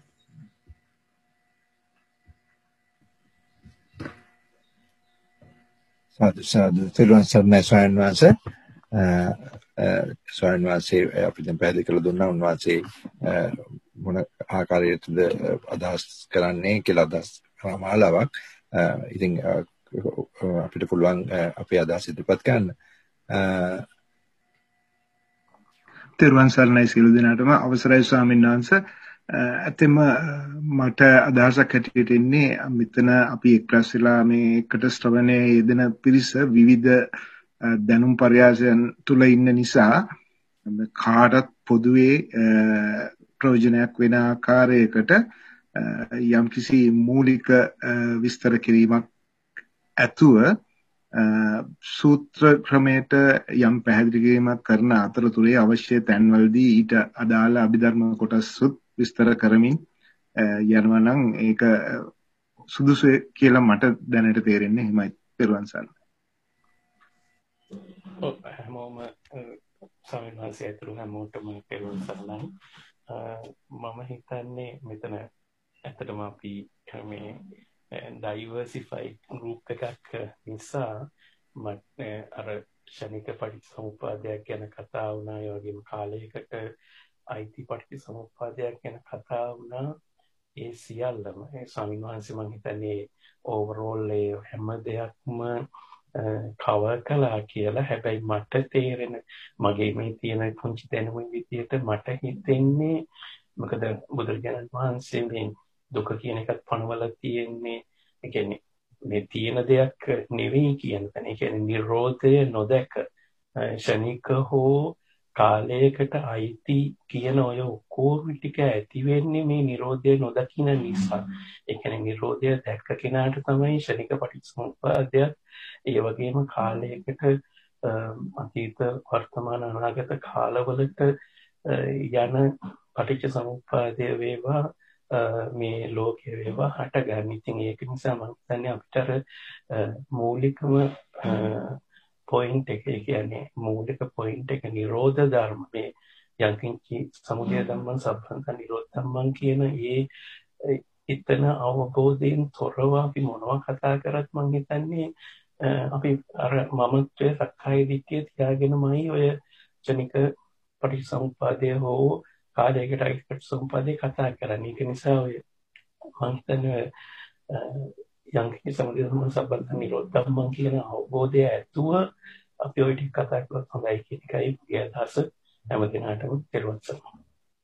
සාදු ත්වන් සරණයි ස්වාමීන් වහන්සේ. ස්වාමීන් වහන්සේ අපි දැන් පැහැදිලි කරලා දුන්නා උන්වහන්සේ මොන ආකාරයකටද අදහස් කරන්නේ කියලා අදහස් මාලාවක්. ඉතින් අපිට පුළුවන් අපේ අදහස් ඉදිරිපත් කරන්න. ත්වන් සරණයි සියලු දෙනාටම අවසරයි ස්වාමීන් වහන්සේ. ඇත්තම මට අදහසක් හැටියට එන්නේ මෙතන අපි එක්රැස් වෙලා මේ එකට ශ්‍රවණයේ යෙදෙන පිරිස විවිධ දැනුම් පරයාසයන් තුල ඉන්න නිසා කාටත් පොදුවේ ප්‍රයෝජනයක් වෙන ආකාරයකට යම්කිසි මූලික විස්තර කිරීමක් ඇතුව සූත්‍ර ක්‍රමයට යම් පැහැදිලි කිරීමක් කරන අතරතුරේ අවශ්‍ය තැන්වලදී ඊට අදාළ අභිධර්ම කොටසුත් විස්තර කරමින් යනවා නම් ඒක සුදුසු කියලා මට දැනට තේරෙන්නේ. එහෙමයි. ත්වන් සරණයි. හැමෝම ස්වාමීන් වහන්සේ ඇතුළු හැමෝටම ත්වන් සරණයි. මම හිතන්නේ මෙතන ඇත්තටම අපි මේ diversified group එකක් නිසා මට අර ශනික පටිච්චසමුප්පාදයක් ගැන කතා වුණා. ඒ වගේම කාලයකට අයිති පටිච්චසමුප්පාදයක් ගැන කතා වුණා. ඒ සියල්ලම ස්වාමීන් වහන්සේ මම හිතන්නේ ඕවරෝල් ඒ හැම දෙයක්ම කවර් කළා කියලා. හැබැයි මට තේරෙන මගේ මේ තියෙන පුංචි දැනුම විදියට මට හිතෙන්නේ මොකද බුදුරජාණන් වහන්සේ මේ දුක කියන එකත් පනවලා තියෙන්නේ ඒ කියන්නේ මේ තියෙන දෙයක් නෙවෙයි කියන තැන. ඒ කියන්නේ නිරෝධය නොදැක ශනික හෝ කාලයකට අයිති කියන ඔය ඔක්කොම ටික ඇති වෙන්නේ මේ නිරෝධය නොදකින නිසා. ඒ කියන්නේ නිරෝධය දැක්ක කෙනාට තමයි ශනික පටිච්චසමුප්පාදයක් ඒ වගේම කාලයකට අතීත වර්තමාන අනාගත කාලවලට යන පටිච්චසමුප්පාදය වේවා මේ ලෝකයේ වේවා හටගන්න. ඉතින් ඒක නිසා මම හිතන්නේ අපිට මූලිකම පොයින්ට් එක කියන්නේ මූලික පොයින්ට් එක නිරෝධ ධර්ම මේ යන්කින්චි සමුදය ධම්මං සබ්බන්ත නිරෝධ ධම්මං කියන එතන අවබෝධයෙන් තොරව අපි මොනවා කතා කරත් මම හිතන්නේ අපි අර මමත්වයේ සක්කාය දිට්ඨිය තියාගෙනමයි ඔය ක්ෂණික පටිච්චසමුප්පාදය හෝ කාලයකට අයිති පටිච්චසමුප්පාදය කතා කරන්නේ. ඒක නිසා ඔය මම හිතන්නේ යන්කින්චි සමුදය ධම්මං සබ්බන්ත නිරෝධ ධම්මං කියන අවබෝධය ඇතුව අපි ඔය ටික කතා කරලා හොඳයි කියන එකයි මගේ අදහස. හැම දිනකටම ත්වන් සරණයි.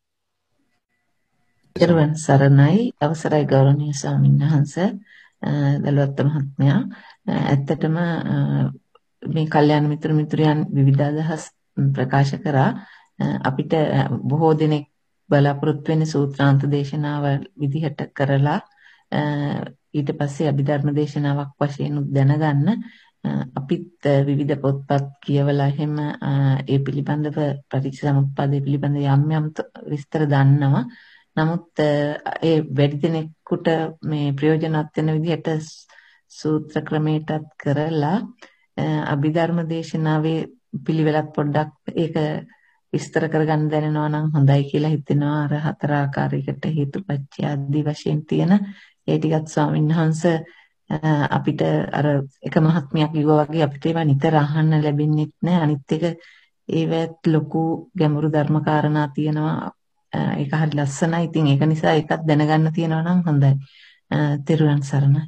ත්වන් සරණයි. අවසරයි ගෞරවනීය ස්වාමීන් වහන්සේ. දලුවත් මහත්මයා ඇත්තටම මේ කල්යාණ මිත්‍ර මිත්‍රයන් විවිධ අදහස් ප්‍රකාශ කරා. අපිට බොහෝ දෙනෙක් බලාපොරොත්තු වෙන සූත්‍රාන්ත දේශනාව විදිහට කරලා ඊට පස්සේ අභිධර්ම දේශනාවක් වශයෙන් දැනගන්න අපිත් විවිධ පොත්පත් කියවලා එහෙම ඒ පිළිබඳව පටිච්චසමුප්පාදය පිළිබඳ යම් යම් විස්තර දන්නවා. නමුත් ඒ වැඩි දෙනෙකුට මේ ප්‍රයෝජනවත් වෙන විදිහට සූත්‍ර ක්‍රමයටත් කරලා අභිධර්ම දේශනාවේ පිළිවෙලක් පොඩ්ඩක් ඒක විස්තර කරගන්න දැනෙනවා නම් හොඳයි කියලා හිතෙනවා. අර හතර ආකාරයකට හේතුපත්‍ය ආදී වශයෙන් තියෙන ඒ ටිකත් ස්වාමීන් වහන්සේ අපිට අර එක මහත්මියක් කිව්වා වගේ අපිට ඒවා නිතර අහන්න ලැබෙන්නේ නැහැ. අනිත් එක ඒවත් ලොකු ගැඹුරු ධර්ම කාරණා තියෙනවා. ඒක හරි ලස්සනයි. ඉතින් ඒක නිසා ඒකත් දැනගන්න තියෙනවා නම් හොඳයි. ත්වන් සරණයි.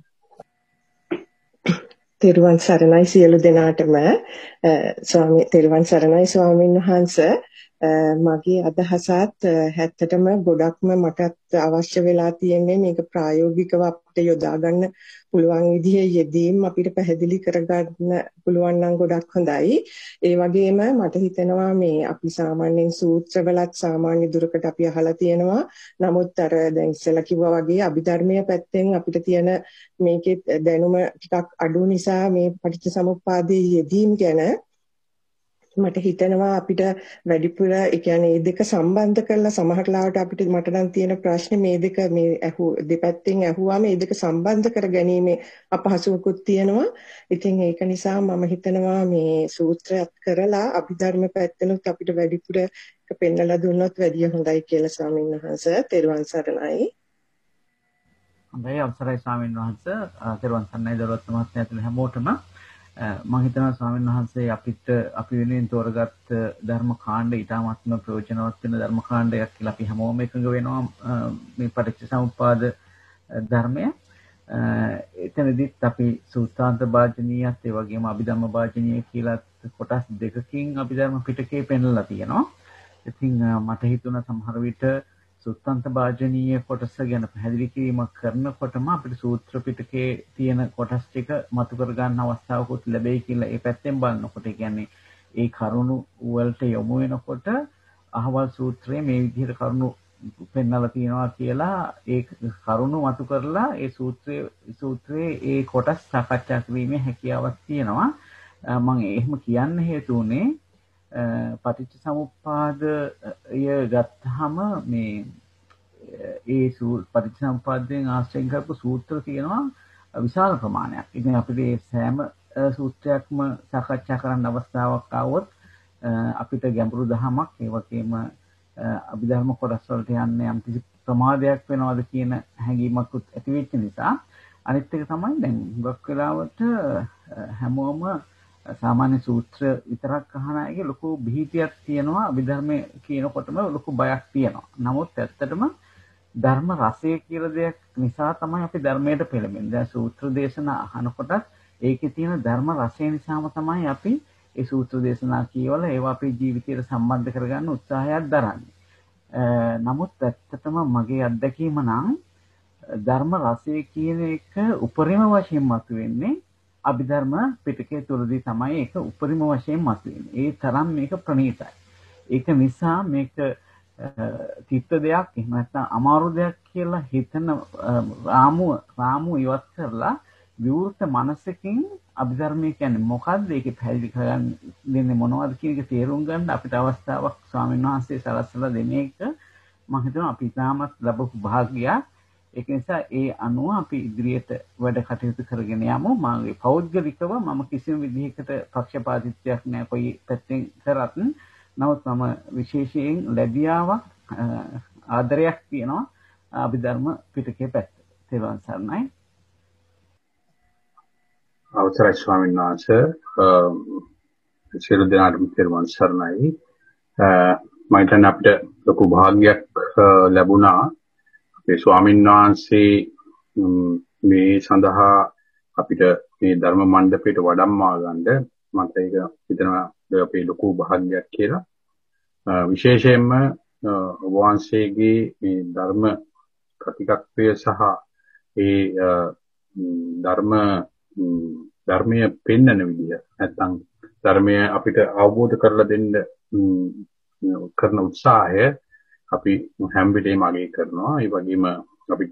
ත්වන් සරණයි සියලු දෙනාටම. ත්වන් සරණයි ස්වාමීන් වහන්සේ. මගේ අදහසත් හැත්තටම ගොඩක්ම මටත් අවශ්‍ය වෙලා තියෙන්නේ මේක ප්‍රායෝගිකව අපිට යොදා ගන්න පුළුවන් විදිහේ යෙදීම් අපිට පැහැදිලි කරගන්න පුළුවන් නම් ගොඩක් හොඳයි. ඒ වගේම මට හිතෙනවා මේ අපි සාමාන්‍යයෙන් සූත්‍රවලත් සාමාන්‍ය දුරකට අපි අහලා තියෙනවා. නමුත් අර දැන් ඉස්සෙල්ලා කිව්වා වගේ අභිධර්මයේ පැත්තෙන් අපිට තියෙන මේකේ දැනුම ටිකක් අඩු නිසා මේ පටිච්චසමුප්පාදයේ යෙදීම් ගැන මට හිතෙනවා අපිට වැඩිපුර ඒ කියන්නේ මේ දෙක සම්බන්ධ කරලා සමහර ලාවට අපිට මට නම් තියෙන ප්‍රශ්නේ මේ දෙක මේ දෙපැත්තෙන් ඇහුවාම මේ දෙක සම්බන්ධ කර ගැනීම අපහසුවකුත් තියෙනවා. ඉතින් ඒක නිසා මම හිතනවා මේ සූත්‍රයත් කරලා අභිධර්ම පැත්තෙනුත් අපිට වැඩිපුර පෙන්නලා දුන්නොත් වැඩිය හොඳයි කියලා ස්වාමීන් වහන්සේ. තෙරුවන් සරණයි. හොඳයි අවසරයි ස්වාමීන් වහන්සේ. තෙරුවන් සරණයි දරුවත් මහත්මයා ඇතුළු හැමෝටම මම හිතනවා ස්වාමීන් වහන්සේ අපි වෙනුවෙන් තෝරගත් ධර්ම කාණ්ඩ ඊටාත්ම ප්‍රයෝජනවත් වෙන ධර්ම කාණ්ඩයක් කියලා අපි හැමෝම එකඟ වෙනවා මේ පටිච්චසමුප්පාද ධර්මය. එතනදිත් අපි සූත්‍රාන්ත භාජනීයත් ඒ වගේම අභිධර්ම භාජනීය කියලා කොටස් දෙකකින් අභිධර්ම පිටකේ පෙන්නලා තියෙනවා. ඉතින් මට හිතුණා සමහර විට සූත්‍රාන්ත භාජනීය කොටස ගැන පැහැදිලි කිරීමක් කරනකොටම අපිට සූත්‍ර පිටකේ තියෙන කොටස් ටික මතු කර ගන්න අවස්ථාවකුත් ලැබෙයි කියලා ඒ පැත්තෙන් බලනකොට කියන්නේ ඒ කරුණු වලට යොමු වෙනකොට අහවල් සූත්‍රයේ මේ විදිහට කරුණු පෙන්නලා තියෙනවා කියලා ඒ කරුණු මතු කරලා ඒ සූත්‍රයේ ඒ කොටස් සාකච්ඡා කිරීමේ හැකියාවක් තියෙනවා. මම එහෙම කියන්න හේතු උනේ පටිච්චසමුප්පාදය ගත්තාම මේ ඒ පටිච්චසමුප්පාදයෙන් ආශ්‍රයෙන් කරපු සූත්‍ර තියෙනවා විශාල ප්‍රමාණයක්. ඉතින් අපිට සෑම සූත්‍රයක්ම සාකච්ඡා කරන්න අවස්ථාවක් ආවොත් අපිට ගැඹුරු දහමක් ඒ වගේම අභිධර්ම කොටස් වලට යන්න යම් කිසි ප්‍රමාදයක් වෙනවද කියන හැඟීමක් ඇති වෙච්ච නිසා අනිත් එක තමයි දැන් හුඟක් වෙලාවට හැමෝම සාමාන්‍ය සූත්‍ර විතරක් අහන අයගේ ලොකු බිහිතියක් තියෙනවා අභිධර්මයේ කියනකොටම ලොකු බයක් තියෙනවා. නමුත් ඇත්තටම ධර්ම රසය කියලා දෙයක් නිසා තමයි අපි ධර්මයට පෙළඹෙන්නේ. දැන් සූත්‍ර දේශනා අහනකොටත් ඒකේ තියෙන ධර්ම රසය නිසාම තමයි අපි ඒ සූත්‍ර දේශනා කියවලා ඒවා අපේ ජීවිතයට සම්බන්ධ කරගන්න උත්සාහයක් දරන්නේ. නමුත් ඇත්තටම මගේ අත්දැකීම නම් ධර්ම රසය කියන එක උපරිම වශයෙන් මතුවෙන්නේ අභිධර්ම පිටකයේ තුලදී තමයි ඒක උපරිම වශයෙන් මතුවෙන්නේ. ඒ තරම් මේක ප්‍රණීතයි. ඒක නිසා මේක තිත්ත දෙයක් එහෙම නැත්නම් අමාරු දෙයක් කියලා හිතන රාමුව ඉවත් කරලා විවෘත මනසකින් අභිධර්මයේ කියන්නේ මොකද්ද? ඒකේ පැහැදිලි කරගන්න දෙන්නේ මොනවද කියන එක තේරුම් ගන්න අපිට අවස්ථාවක් ස්වාමීන් වහන්සේ සලස්සලා දෙන එක මම හිතනවා අපි තාමත් ලැබපු භාග්‍යයක්. ඒක නිසා ඒ අනුව අපි ඉදිරියට වැඩ කටයුතු කරගෙන යමු. මාගේ පෞද්ගලිකව මම කිසිම විදිහකට පක්ෂපාතීත්වයක් නැහැ කොයි පැත්තෙන් කරත්. නමුත් මම විශේෂයෙන් ලැබියාවක් ආදරයක් තියෙනවා අභිධර්ම පිටකයේ පැත්ත. තෙරුවන් සරණයි. අවසරයි ස්වාමීන් වහන්සේ. සියලු දෙනාටම තෙරුවන් සරණයි. මම හිතන්නේ අපිට ලොකු භාග්‍යයක් ලැබුණා. මේ ස්වාමීන් වහන්සේ මේ සඳහා අපිට මේ ධර්ම මණ්ඩපයට වඩම්මා ගන්න මට ඒක හිතනවා අපේ ලොකු භාග්‍යයක් කියලා. විශේෂයෙන්ම වහන්සේගේ මේ ධර්ම කතිකත්වය සහ ඒ ධර්මයේ පෙන්වන විදිය නැත්නම් ධර්මය අපිට අවබෝධ කරලා දෙන්න කරන උත්සාහය අපි හැම වෙලේම අගය කරනවා. ඒ වගේම අපිට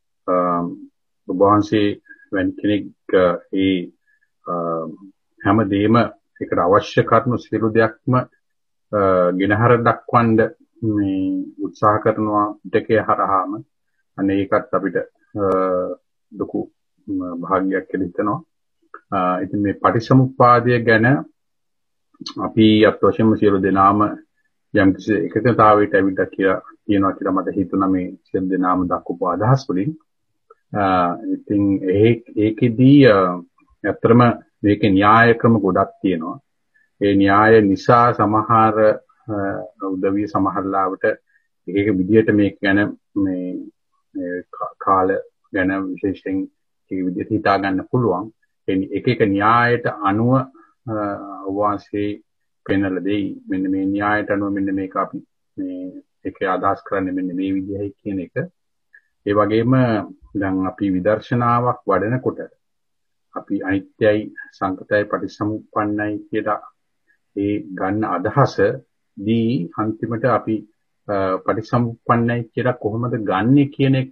වහන්සේ වෙන කෙනෙක් ඒ හැමදේම ඒකට අවශ්‍ය කරන සියලු දෙයක්ම ගෙනහැර දක්වන්න මේ උත්සාහ කරනවා පිටකේ හරහාම. අනේ ඒකත් අපිට ලොකු භාග්‍යයක් කියලා හිතනවා. ඉතින් මේ පටිච්චසමුප්පාදය ගැන අපි අත්වශයෙන්ම සියලු දෙනාම යම් කිසි එකකතාවයකට ඇවිල්ලා කියනවා කියලා මට හිතුණා මේ සියලු දෙනාම දක්වපු අදහස් වලින්. ඉතින් ඒකෙදී ඇත්තටම මේකේ න්‍යාය ක්‍රම ගොඩක් තියෙනවා. ඒ න්‍යාය නිසා සමහර උදවිය සමහරලාවට ඒක විදියට මේක ගැන මේ කාල ගැන විශේෂයෙන් ඒ විදිහට හිතා ගන්න පුළුවන්. එක එක න්‍යායට අනුව වාසේ පෙන්වලා දෙයි. මෙන්න මේ න්‍යායට අනුව මෙන්න මේක අපි මේ ඒකේ අදහස් කරන්නේ මෙන්න මේ විදිහයි කියන එක. ඒ වගේම දැන් අපි විදර්ශනාවක් වඩනකොට අපි අනිත්‍යයි සංකතයි පටිච්චසමුප්පන්නයි කියලා ඒ ගන්න අදහස දී අන්තිමට අපි පටිච්චසමුප්පන්නයි කියලා කොහොමද ගන්නෙ කියන එක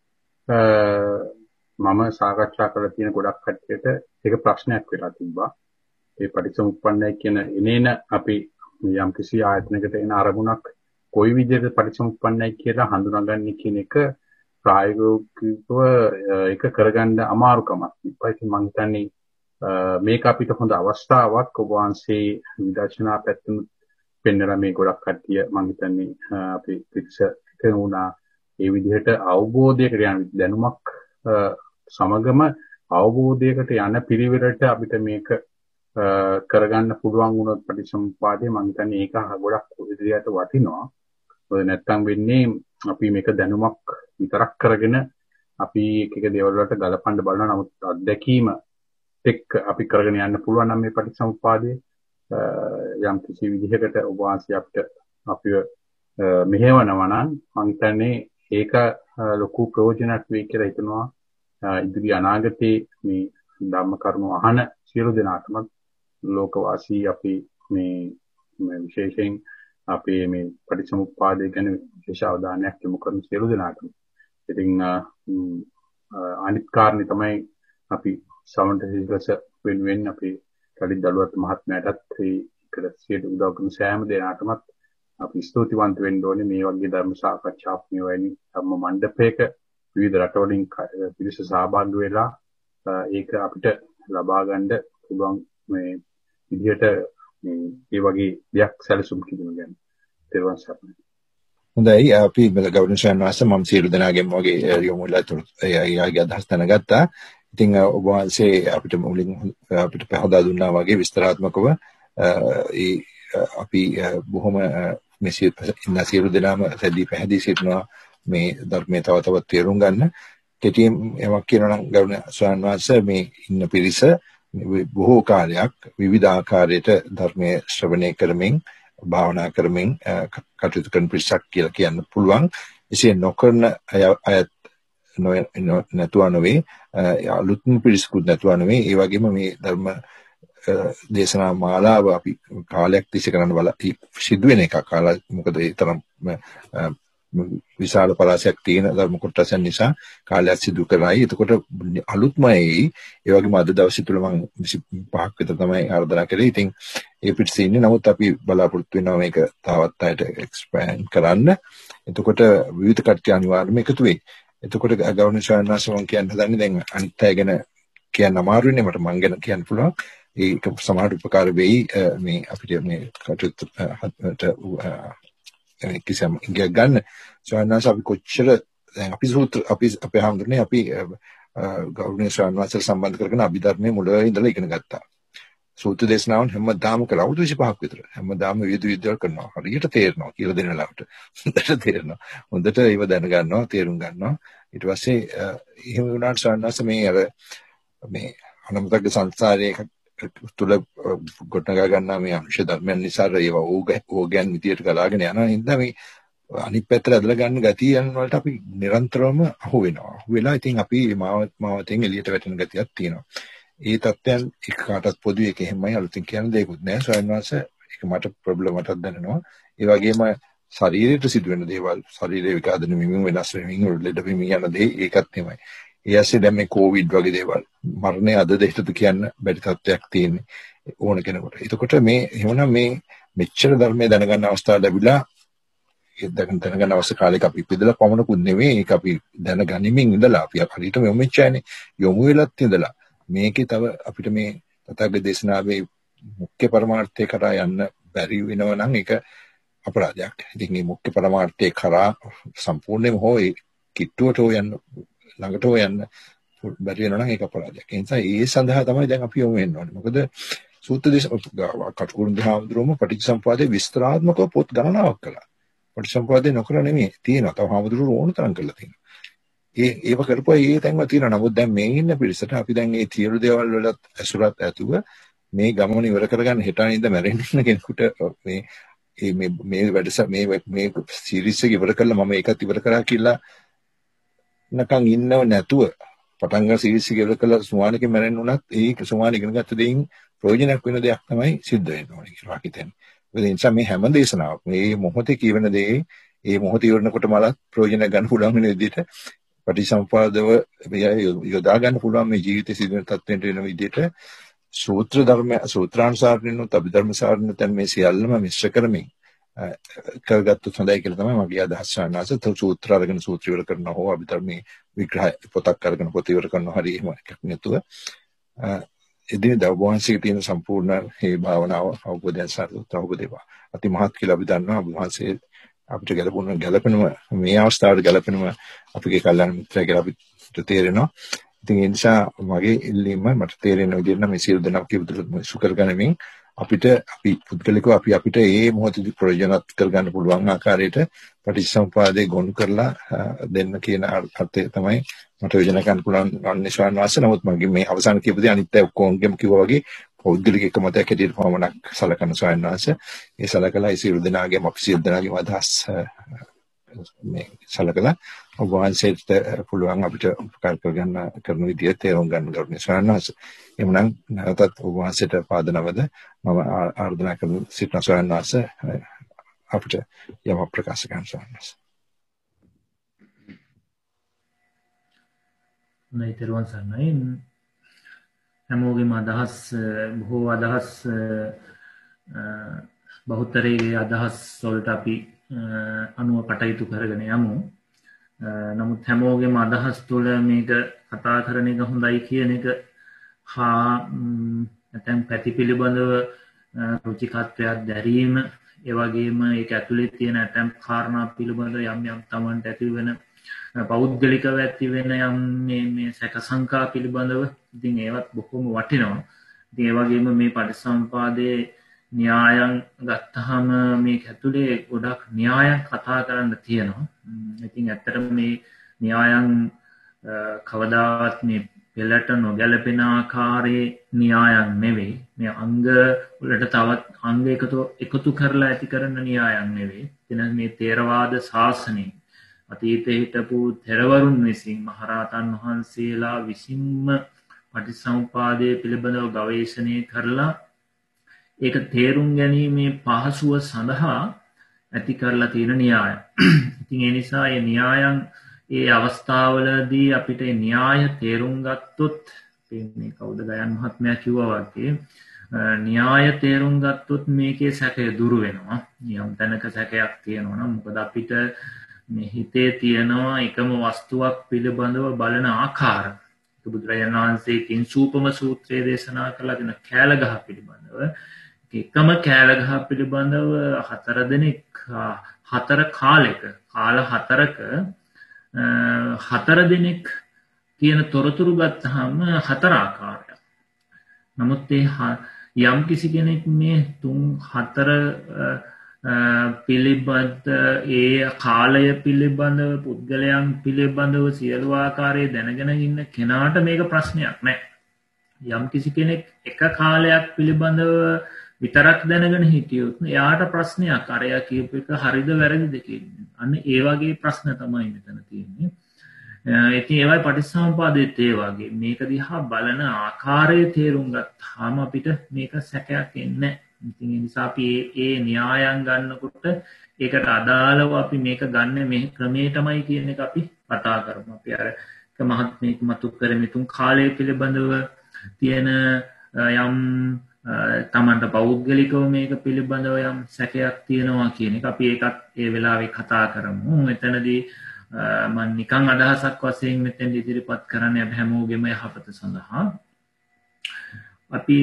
මම සාකච්ඡා කරලා තියෙන ගොඩක් කට්ටියට ඒක ප්‍රශ්නයක් වෙලා තිබ්බා. ඒ පටිච්චසමුප්පන්නයි කියන එනේන අපි යම් කිසි ආයතනයකට එන අරමුණක් කොයි විදිහට පටිච්චසමුප්පන්නයි කියලා හඳුනාගන්නේ කියන එක ප්‍රායෝගිකව ඒක කරගන්න අමාරුකමක් තිබ්බා. ඉතින් මම හිතන්නේ මේක අපිට හොඳ අවස්ථාවක්. ඔබ වහන්සේ විදර්ශනා පැත්තෙන් පෙන්වලා මේ ගොඩක් කට්ටිය මම හිතන්නේ අපි පිටස වුණා ඒ විදිහට අවබෝධයකට යන දැනුමක් සමගම අවබෝධයකට යන පිළිවෙලට අපිට මේක කරගන්න පුළුවන් වුණොත් පටිච්චසමුප්පාදේ මම හිතන්නේ ඒක ගොඩක් ඉදිරියට වටිනවා. මොකද නැත්තම් වෙන්නේ අපි මේක දැනුමක් විතරක් කරගෙන අපි එක දේවල් වලට ගලපන්න බලනවා. නමුත් අත්දැකීම එක්ක අපි කරගෙන යන්න පුළුවන් නම් මේ පටිච්චසමුප්පාදේ යම් කිසි විදිහකට ඔබ වහන්සේ අපිව මෙහෙවනවා නම් මම හිතන්නේ ඒක ලොකු ප්‍රයෝජනක් වෙයි කියලා හිතනවා. ඉදිරි අනාගතයේ මේ ධම්ම කරුණු අහන සියලු දෙනාටම ලෝකවාසී අපි මේ විශේෂයෙන් අපේ මේ පටිච්චසමුප්පාදය ගැන විශේෂ අවධානයක් යොමු කරන සියලු දෙනාටම. ඉතින් අනිත් කාරණේ තමයි අපි සමන්ත සිල්වස වෙනුවෙන් අපි කලින් දලුවත් මහත්මයාටත් ඒකට සියලු උදව් කරන සෑම දෙනාටමත් අපි ස්තුතිවන්ත වෙන්න ඕනේ. මේ වගේ ධර්ම සාකච්ඡාවක් මේ වගේ ධම්ම මණ්ඩපයක විවිධ රටවලින් පිරිස සහභාගී වෙලා ඒක අපිට ලබා ගන්න පුළුවන් මේ විදිහට මේ වගේ දෙයක් සැලසුම් කිරීම ගැන තේරුම් ගන්න. හොඳයි අපි ගෞරවනීය ශාන්වාස මම සියලු දෙනාගෙන් වගේ යොමුලා එයාගේ අදහස් දැනගත්තා. ඉතින් ඔබ වහන්සේ අපිට මුලින් අපිට පහදා දුන්නා වගේ විස්තරාත්මකව අපි බොහොම මේ සියලු දෙනාම සැදී පැහැදී සිටිනවා මේ ධර්මයේ තව තවත් තේරුම් ගන්න. කෙටියෙන් යමක් කියනවා නම් ගෞරවනීය ශාන්වාස මේ ඉන්න පිරිස බොහෝ කාලයක් විවිධ ආකාරයට ධර්මයේ ශ්‍රවණය කරමින් භාවනා කරමින් කටයුතු කරන පිරිසක් කියලා කියන්න පුළුවන්. එසේ නොකරන අයත් නැතුව නෙවෙයි අලුත්ම පිරිසකුත් නැතුව නෙවෙයි. ඒ වගේම මේ ධර්ම දේශනා මාලාව අපි කාලයක් තිස්සේ කරන්න සිදුවෙන එකක්. මොකද ඒ තරම් විශාල පරාසයක් තියෙන ධර්ම කොටසක් නිසා කාලයක් සිදු කරයි. එතකොට අලුත්මයි ඒ වගේම අද දවසේ තුල මම 25ක් විතර තමයි ආරාධනා කරේ. ඉතින් ඒ පිටසේ ඉන්නේ. නමුත් අපි බලාපොරොත්තු වෙනවා මේක තවත් අයට එක්ස්පෑන්ඩ් කරන්න. එතකොට විවිධ කට්ටිය අනිවාර්යයෙන්ම එකතු වෙයි. එතකොට ගෞරවනීය ශාන්වාස මම කියන්න හදන්නේ දැන් අනිත් අය ගැන කියන්න අමාරුනේ. මට මං ගැන කියන්න පුළුවන්. ඒක සමාජ උපකාර වෙයි මේ අපිට මේ කටයුතු කිසියම් ඉඟ ගන්න. ශාන්වාස අපි කොච්චර දැන් අපි සූත්‍ර අපි අපේ හැමදෙන්නේ අපි ගෞරවනීය ශාන්වාස සම්බන්ධ කරගෙන අභිධර්මයේ මුල ඉඳලා ඉගෙන ගත්තා. සූත්‍ර දේශනාවන් හැමදාම කළා. අවුරුදු 25ක් විතර. හැමදාම විවිධ විද්‍යාවල් කරනවා. හරියට තේරෙනවා කියලා දෙන ලාවට. හොඳට තේරෙනවා. හොඳට ඒව දැනගන්නවා, තේරුම් ගන්නවා. ඊට පස්සේ එහෙම වුණාට ශාන්වාස මේ අනමතක සංසාරයේ තුල ගොඩනගා ගන්නා මේ අනුශේධ ධර්මයන් නිසා ඒවා ඕගයන් විදියට ගලාගෙන යනවා. හින්දා මේ අනිත් පැත්තට ඇදලා ගන්න ගතියන් වලට අපි නිරන්තරවම අහු වෙනවා. අහු වෙලා ඉතින් අපි මාවතෙන් එළියට වැටෙන ගතියක් තියෙනවා. ඒ තත්ත්වයන් එක කාටත් පොදුයි. ඒක එහෙමයි අලුතින් කියන දෙයක්වත් නෑ. ශාන්වාස ඒක මට ප්‍රොබ්ලම් එකක් දැනෙනවා. ඒ වගේම ශරීරයට සිදුවෙන දේවල්, ශරීරයේ විකාදන වීම වෙනස් වීම ලෙඩ වීම යන දේ ඒකත් එහෙමයි. ඊයසේ දැන් මේ කොවිඩ් වගේ දේවල් මරණය අද දෙහිටද කියන්න බැරි තත්ත්වයක් තියෙන්නේ ඕන කෙනෙකුට. එතකොට මේ එහෙමනම් මේ මෙච්චර ධර්මයේ දැනගන්න අවස්ථාව ලැබිලා ඒ දැනගන්න අවශ්‍ය කාලයක අපි ඉපදලා පමණකුත් නෙවෙයි ඒක අපි දැනගනිමින් ඉඳලා අපි හරියටම යොමු වෙච්චානේ යොමු වෙලත් ඉඳලා මේකේ තව අපිට මේ තථාගත දේශනාවේ මුඛ්‍ය පරමාර්ථය කරා යන්න බැරි වෙනවා නම් ඒක අපරාධයක්. ඉතින් මේ මුඛ්‍ය පරමාර්ථය කරා සම්පූර්ණයෙන්ම හෝ ඒ කිට්ටුවට යන්න ළඟට යන්න බැරි වෙනවා නම් ඒක අපරාධයක්. ඒ නිසා ඒ සඳහා තමයි දැන් අපි යොමු වෙන්න ඕනේ. මොකද සූත්‍ර කටුකුරුන් දහවඳුරම පටිච්චසමුප්පාදේ විස්තරාත්මකව පොත් ගණනාවක් කළා. පටිච්චසමුප්පාදේ නොකර නෙමෙයි තියෙනවා. තව හාමුදුරුවෝ ඕන තරම් කරලා තියෙනවා. ඒව කරපුවා ඒ තැන්වල තියෙනවා. නමුත් දැන් මේ ඉන්න පිරිසට අපි දැන් මේ තියරු දේවල් වලත් ඇසුරත් ඇතුව මේ ගමන ඉවර කරගන්න හෙට අනිද්දා මැරෙන්න ඉන්න කෙනෙකුට මේ වැඩස මේ සීරීස් එක ඉවර කළා මම ඒකත් ඉවර කරා කියලා නකන් ඉන්නව නැතුව පටන් ගන්න සීරීස් එක ඉවර කළා සුමානික මැරෙන්න උනත් ඒ සුමාන ඉගෙන ගත්ත දෙයින් ප්‍රයෝජනයක් වෙන දෙයක් තමයි සිද්ධ වෙන්න ඕනේ කියලා හිතන්නේ. ඒ නිසා මේ හැම දේශනාවක් මේ මොහොතේ කියවෙන දේ ඒ මොහොත ඉවරනකොට මලත් ප්‍රයෝජන ගන්න පුළුවන් වෙන විදිහට පටිසම්පාදව යොදා ගන්න පුළුවන් මේ ජීවිතේ සිදුවෙන තත්ත්වෙට වෙන විදිහට සූත්‍ර ධර්ම සූත්‍රානුසාරණිනුත් අභිධර්මසාරණිනුත් මේ සියල්ලම මිශ්‍ර කරමින් කරගත්තොත් හොඳයි කියලා තමයි මගේ අදහස. ආනාස සූත්‍ර අරගෙන සූත්‍ර ඉවර කරනවා හෝ අභිධර්මයේ විග්‍රහ පොතක් අරගෙන පොත ඉවර කරනවා හරි එහෙම එකක් නැතුව එදිනෙදා වහන්සේගේ තියෙන සම්පූර්ණ මේ භාවනාව අවබෝධයෙන් සාර්ථක අවබෝධේවා. අති මහත් කියලා අපි දන්නවා වහන්සේ අපිට ගැලපෙනම මේ අවස්ථාවට ගැලපෙනම අපගේ කල්යාණ මිත්‍රය කියලා අපිට තේරෙනවා. ඉතින් ඒ නිසා මගේ ඉල්ලීම මට තේරෙන විදිහට නම් මේ සියලු දෙනා කිව්වොත් සුකර ගනිමින් අපි පුද්ගලිකව අපිට මේ මොහොතේදී ප්‍රයෝජනවත් කරගන්න පුළුවන් ආකාරයට පටිච්චසමුපාදේ ගොනු කරලා දෙන්න කියන අර්ථය තමයි මට යෝජනා කරන්න පුළුවන් අනිශ්වාන වාස. නමුත් මගේ මේ අවසාන කියපදී අනිත් අය ඔක්කොගෙම කිව්වා වගේ පෞද්ගලික එකමතයක් හැටියට පමණක් සලකන ස්වාමීන් වහන්සේ ඒ සලකලා ඒ සියලු දෙනාගේම අපි සියලු දෙනාගේම අදහස් මේ සලකලා ඔබ වහන්සේට පුළුවන් අපිට උපකාර කරගන්න කරන විදිය තේරුම් ගන්න ගෞරවනීය ස්වාමීන් වහන්සේ. එhmenan නැවතත් ඔබ වහන්සේට පාදනවද මම ආර්දනා කරන සිටින ස්වාමීන් වහන්සේ අපිට යම ප්‍රකාශ කරන්න ස්වාමීන් වහන්සේ. නයිතරුවන් සන්නයි හැමෝගෙම අදහස් බොහෝ අදහස් බහුතරයේ අදහස් වලට අපි අනුව කටයුතු කරගෙන යමු. නමුත් හැමෝගෙම අදහස් තුළ මේක කතා කරන එක හොඳයි කියන එක හා නැත්නම් පැති පිළිබඳව රුචිකත්වයක් දැරීම ඒ වගේම ඒක ඇතුලේ තියෙන ඇතම් කාරණා පිළිබඳව යම් Tamanට ඇති වෙන පෞද්ගලිකව ඇති වෙන යම් මේ සැක සංකා පිළිබඳව ඉතින් ඒවත් බොහොම වටිනවා. ඉතින් ඒ වගේම මේ පටිසම්පාදයේ න්‍යායන් ගත්තහම මේක ඇතුලේ ගොඩක් න්‍යායන් කතා කරන්න තියෙනවා. ඉතින් ඇත්තටම මේ න්‍යායන් කවදාවත් මේ පෙළට නොගැලපෙන ආකාරයේ න්‍යායන් නෙවෙයි. මේ අංග වලට තවත් අංග එකතු කරලා ඇති කරන න්‍යායන් නෙවෙයි. එතන මේ ථේරවාද ශාසනයේ අතීතයේ හිටපු තෙරවරුන් විසින් මහරහතන් වහන්සේලා විසින්ම පටිසමුපාදයේ පිළිබඳව ගවේෂණය කරලා ඒක තේරුම් ගැනීමේ පහසුව සඳහා ඇති කරලා තියෙන න්‍යාය. ඉතින් ඒ නිසා මේ න්‍යායන් ඒ අවස්ථාවලදී අපිට න්‍යාය තේරුම් ගත්තොත් මේ කවුද ගයන් මහත්මයා කිව්වා වගේ න්‍යාය තේරුම් ගත්තොත් මේකේ සැකය දුරු වෙනවා. යම් තැනක සැකයක් තියෙනවා නම් මොකද අපිට මේ හිතේ තියෙනවා එකම වස්තුවක් පිළිබඳව බලන ආකාර. බුදුරජාණන් වහන්සේ කිංසූපම සූත්‍රයේ දේශනා කළා දෙන කෑලගහ පිළිබඳව එකම කෑලගහ පිළිබඳව 4 දෙනෙක් 4 කාලයක කාල 4ක 4 දෙනෙක් කියන තොරතුරු ගත්තාම 4 ආකාරයක්. නමුත් යම් කිසි කෙනෙක් මේ 3-4 පිළිබඳ ඒ කාලය පිළිබඳව පුද්ගලයන් පිළිබඳව සියලු ආකාරයේ දැනගෙන ඉන්න කෙනාට මේක ප්‍රශ්නයක් නෑ. යම් කිසි කෙනෙක් එක කාලයක් පිළිබඳව විතරක් දැනගෙන හිටියොත් එයාට ප්‍රශ්නයක් අරයා කියපු එක හරිද වැරදිද කියන්නේ. අන්න ඒ වගේ ප්‍රශ්න තමයි මෙතන තියෙන්නේ. ඉතින් ඒවයි පටිච්චසමුපාදයේත් ඒ වගේ මේක දිහා බලන ආකාරයේ තේරුම් ගත්තාම අපිට මේක සැකයක් එන්නේ. ඉතින් ඒ නිසා අපි ඒ න්‍යායන් ගන්නකොට ඒකට අදාළව අපි මේක ගන්න මේ ක්‍රමයටමයි කියන එක අපි කතා කරමු. අපි අර මහත්මයෙක් මතු කරමින් තුන් කාලය පිළිබඳව තියෙන යම් තමන්ට පෞද්ගලිකව මේක පිළිබඳව යම් සැකයක් තියෙනවා කියන එක අපි ඒකත් ඒ වෙලාවේ කතා කරමු. මෙතනදී මම නිකන් අදහසක් වශයෙන් මෙතෙන් ඉදිරිපත් කරන්නේ අපි හැමෝගෙම යහපත සඳහා. අපි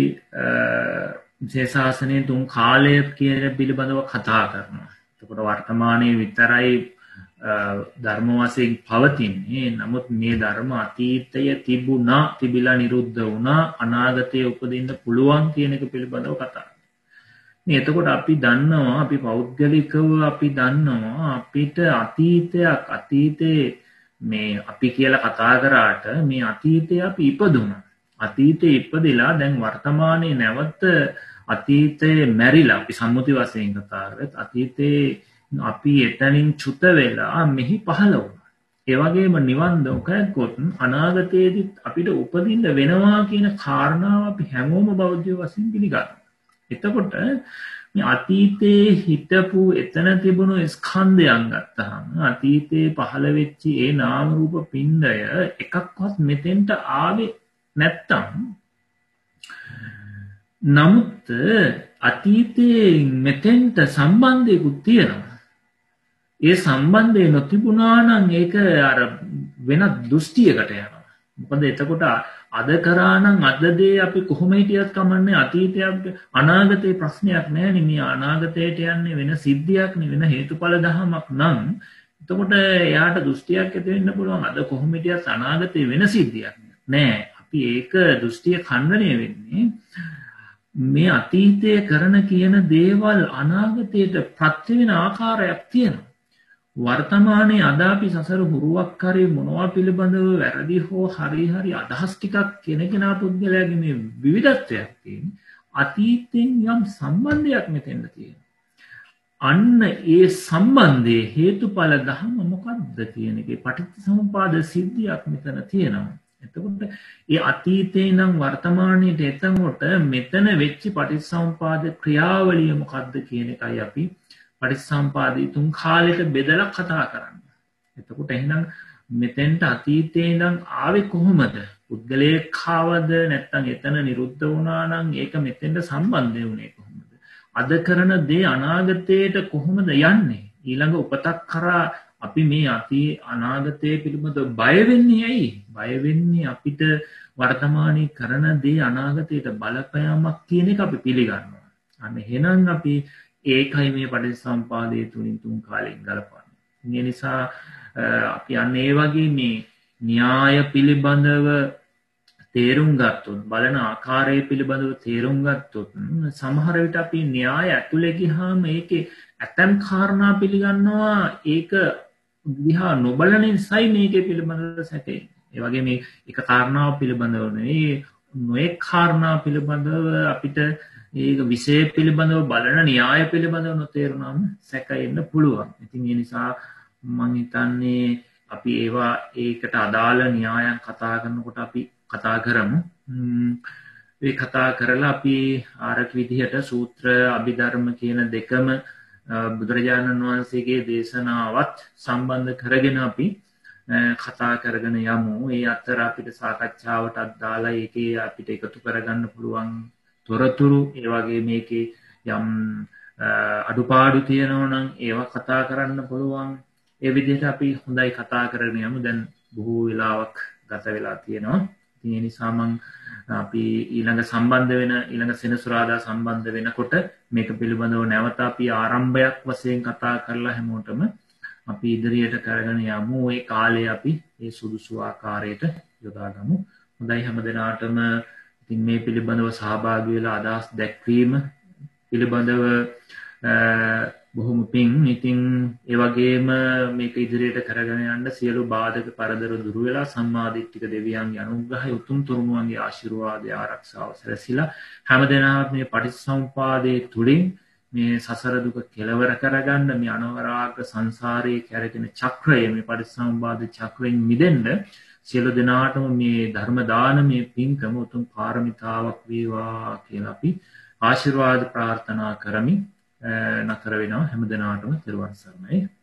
ශාසනයේ තුන් කාලය කියන පිළිබඳව කතා කරනවා. එතකොට වර්තමානයේ විතරයි ධර්ම වශයෙන් පවතින්නේ. නමුත් මේ ධර්ම අතීතයේ තිබිලා නිරුද්ධ වුණා, අනාගතයේ උපදින්න පුළුවන් කියන එක පිළිබඳව කතා කරනවා. එතකොට අපි දන්නවා, අපි පෞද්ගලිකව අපි දන්නවා අපිට අතීතයේ මේ අපි කියලා කතා කරාට මේ අතීතයේ අපි ඉපදුණා. අතීතේ ඉපදිලා දැන් වර්තමානයේ නැවත අතීතේ මැරිලා අපි සම්මුති වශයෙන් කතා කරත් අතීතේ අපි එතනින් චුත වෙලා මෙහි පහළ වුණා. ඒ වගේම නිවන් දොකකොත් අනාගතයේදීත් අපිට උපදින්න වෙනවා කියන කාරණාව අපි හැමෝම බෞද්ධ වශයෙන් පිළිගන්නවා. එතකොට මේ අතීතයේ හිටපු එතන තිබුණු ස්කන්ධයන් ගත්තාම අතීතයේ පහළ වෙච්ච ඒ නාම රූප පින්ඩය එකක්වත් මෙතෙන්ට ආවේ නැත්තම් නමුත් අතීතයේ මෙතෙන්ට සම්බන්ධයකුත් තියෙනවා. ඒ සම්බන්ධය නොතිබුණා නම් ඒක අර වෙනත් දෘෂ්ටියකට යනවා. මොකද එතකොට අද කරා නම් අද දේ අපි කොහොම හිටියත් කමන්නේ අතීතයක් අනාගතේ ප්‍රශ්නයක් නැහැ නේ. අනාගතයට යන්නේ වෙන සිද්ධියක් නේ වෙන හේතුඵල ධමයක් නම් එතකොට එයාට දෘෂ්ටියක් ඇති වෙන්න පුළුවන් අද කොහොම හිටියත් අනාගතේ වෙන සිද්ධියක් නෑ. අපි ඒක දෘෂ්ටිය ඛණ්ඩණය වෙන්නේ මේ අතීතයේ කරන කියන දේවල් අනාගතයට ප්‍රත්‍ය වෙන ආකාරයක් තියෙනවා. වර්තමානයේ අද අපි සසර හුරුවක් හරි මොනවා පිළිබඳව වැරදි හෝ හරි අදහස් ටිකක් කෙනෙකුනා පුද්ගලයාගේ මේ විවිධත්වයක් තියෙන අතීතෙන් යම් සම්බන්ධයක් මෙතෙන්ද තියෙනවා. අන්න ඒ සම්බන්ධයේ හේතුඵල ධම මොකක්ද කියන එකේ පටිච්චසමුපාද සිද්ධියක් මෙතන තියෙනවා. එතකොට ඒ අතීතේ නම් වර්තමානයේට එතකොට මෙතන වෙච්ච පටිච්චසමුපාද ක්‍රියාවලිය මොකක්ද කියන එකයි අපි පටිච්චසමුපාදී තුන් කාලෙට බෙදලා කතා කරන්නේ. එතකොට එහෙනම් මෙතෙන්ට අතීතේ ඉඳන් ආවේ කොහොමද? පුද්ගලයෙක් ආවද නැත්නම් එතන නිරුද්ධ වුණා නම් ඒක මෙතෙන්ට සම්බන්ධ වුණේ කොහොමද? අද කරන දේ අනාගතයට කොහොමද යන්නේ? ඊළඟ උපතක් කරා අපි මේ අනාගතයේ පිළිබඳව බය වෙන්නේ ඇයි? බය වෙන්නේ අපිට වර්තමානයේ කරන දේ අනාගතයට බලපෑමක් කියන එක අපි පිළිගන්නවා. අන්න එහෙනම් අපි ඒකයි මේ පටිච්චසමුපාදයේ තුنين තුන් කාලෙන් ගලපන්නේ. මේ නිසා අපි අන්න ඒ වගේ මේ න්‍යාය පිළිබඳව තේරුම් ගත්තොත් බලන ආකාරය පිළිබඳව තේරුම් ගත්තොත් සමහර විට අපි න්‍යාය ඇතුලේ ගියාම ඒකේ ඇතම් කාරණා පිළිගන්නවා ඒක දිහා නොබලන නිසායි මේකේ පිළිබඳව සැකේ. ඒ වගේ මේ එක කාරණාව පිළිබඳව නෙවෙයි නොඑක කාරණා පිළිබඳව අපිට ඒක විශේෂ පිළිබඳව බලන න්‍යාය පිළිබඳව නොතේරුණාම සැකෙන්න පුළුවන්. ඉතින් ඒ නිසා මම හිතන්නේ අපි ඒවා ඒකට අදාළ න්‍යායන් කතා කරනකොට අපි කතා කරමු. ඒ කතා කරලා අපි ආරක විදිහට සූත්‍ර අභිධර්ම කියන දෙකම බුදුරජාණන් වහන්සේගේ දේශනාවත් සම්බන්ධ කරගෙන අපි කතා කරගෙන යමු. ඒ අතර අපිට සාකච්ඡාවටත් දාලා ඒකේ අපිට එකතු කරගන්න පුළුවන් තොරතුරු ඒ වගේ මේකේ යම් අඩුපාඩු තියෙනවා නම් ඒවා කතා කරන්න පුළුවන්. ඒ විදිහට අපි හොඳයි කතා කරගෙන යමු. දැන් බොහෝ වෙලාවක් ගත වෙලා තියෙනවා. ඒ නිසා මම අපි ඊළඟ සම්බන්ධ වෙන ඊළඟ සෙනසුරාදා සම්බන්ධ වෙනකොට මේක පිළිබඳව නැවත අපි ආරම්භයක් වශයෙන් කතා කරලා හැමෝටම අපි ඉදිරියට කරගෙන යමු. ඒ කාලේ අපි ඒ සුදුසු ආකාරයට යොදා ගමු. හොඳයි හැමදෙනාටම ඉතින් මේ පිළිබඳව සහභාගී වෙලා අදහස් දැක්වීම පිළිබඳව බොහොම පිං. ඉතින් ඒ වගේම මේක ඉදිරියට කරගෙන යන්න සියලු බාධක පරදර දුරු වෙලා සම්මාදිට්ඨික දෙවියන්ගේ අනුග්‍රහය උතුම් තුරුමුවන්ගේ ආශිර්වාදය ආරක්ෂාව සැලසিলা හැමදෙනාම මේ පටිච්චසමුපාදයේ තුලින් මේ සසර දුක කෙලවර කරගන්න මේ අනවරාග සංසාරයේ කැරගෙන චක්‍රය මේ පටිච්චසමුපාද චක්‍රයෙන් මිදෙන්න සියලු දෙනාටම මේ ධර්ම දානමේ පින්කම උතුම් පාරමිතාවක් වේවා කියලා අපි ආශිර්වාද ප්‍රාර්ථනා කරමි. නතර වෙනවා හැමදෙනාටම තෙරුවන් සරණයි.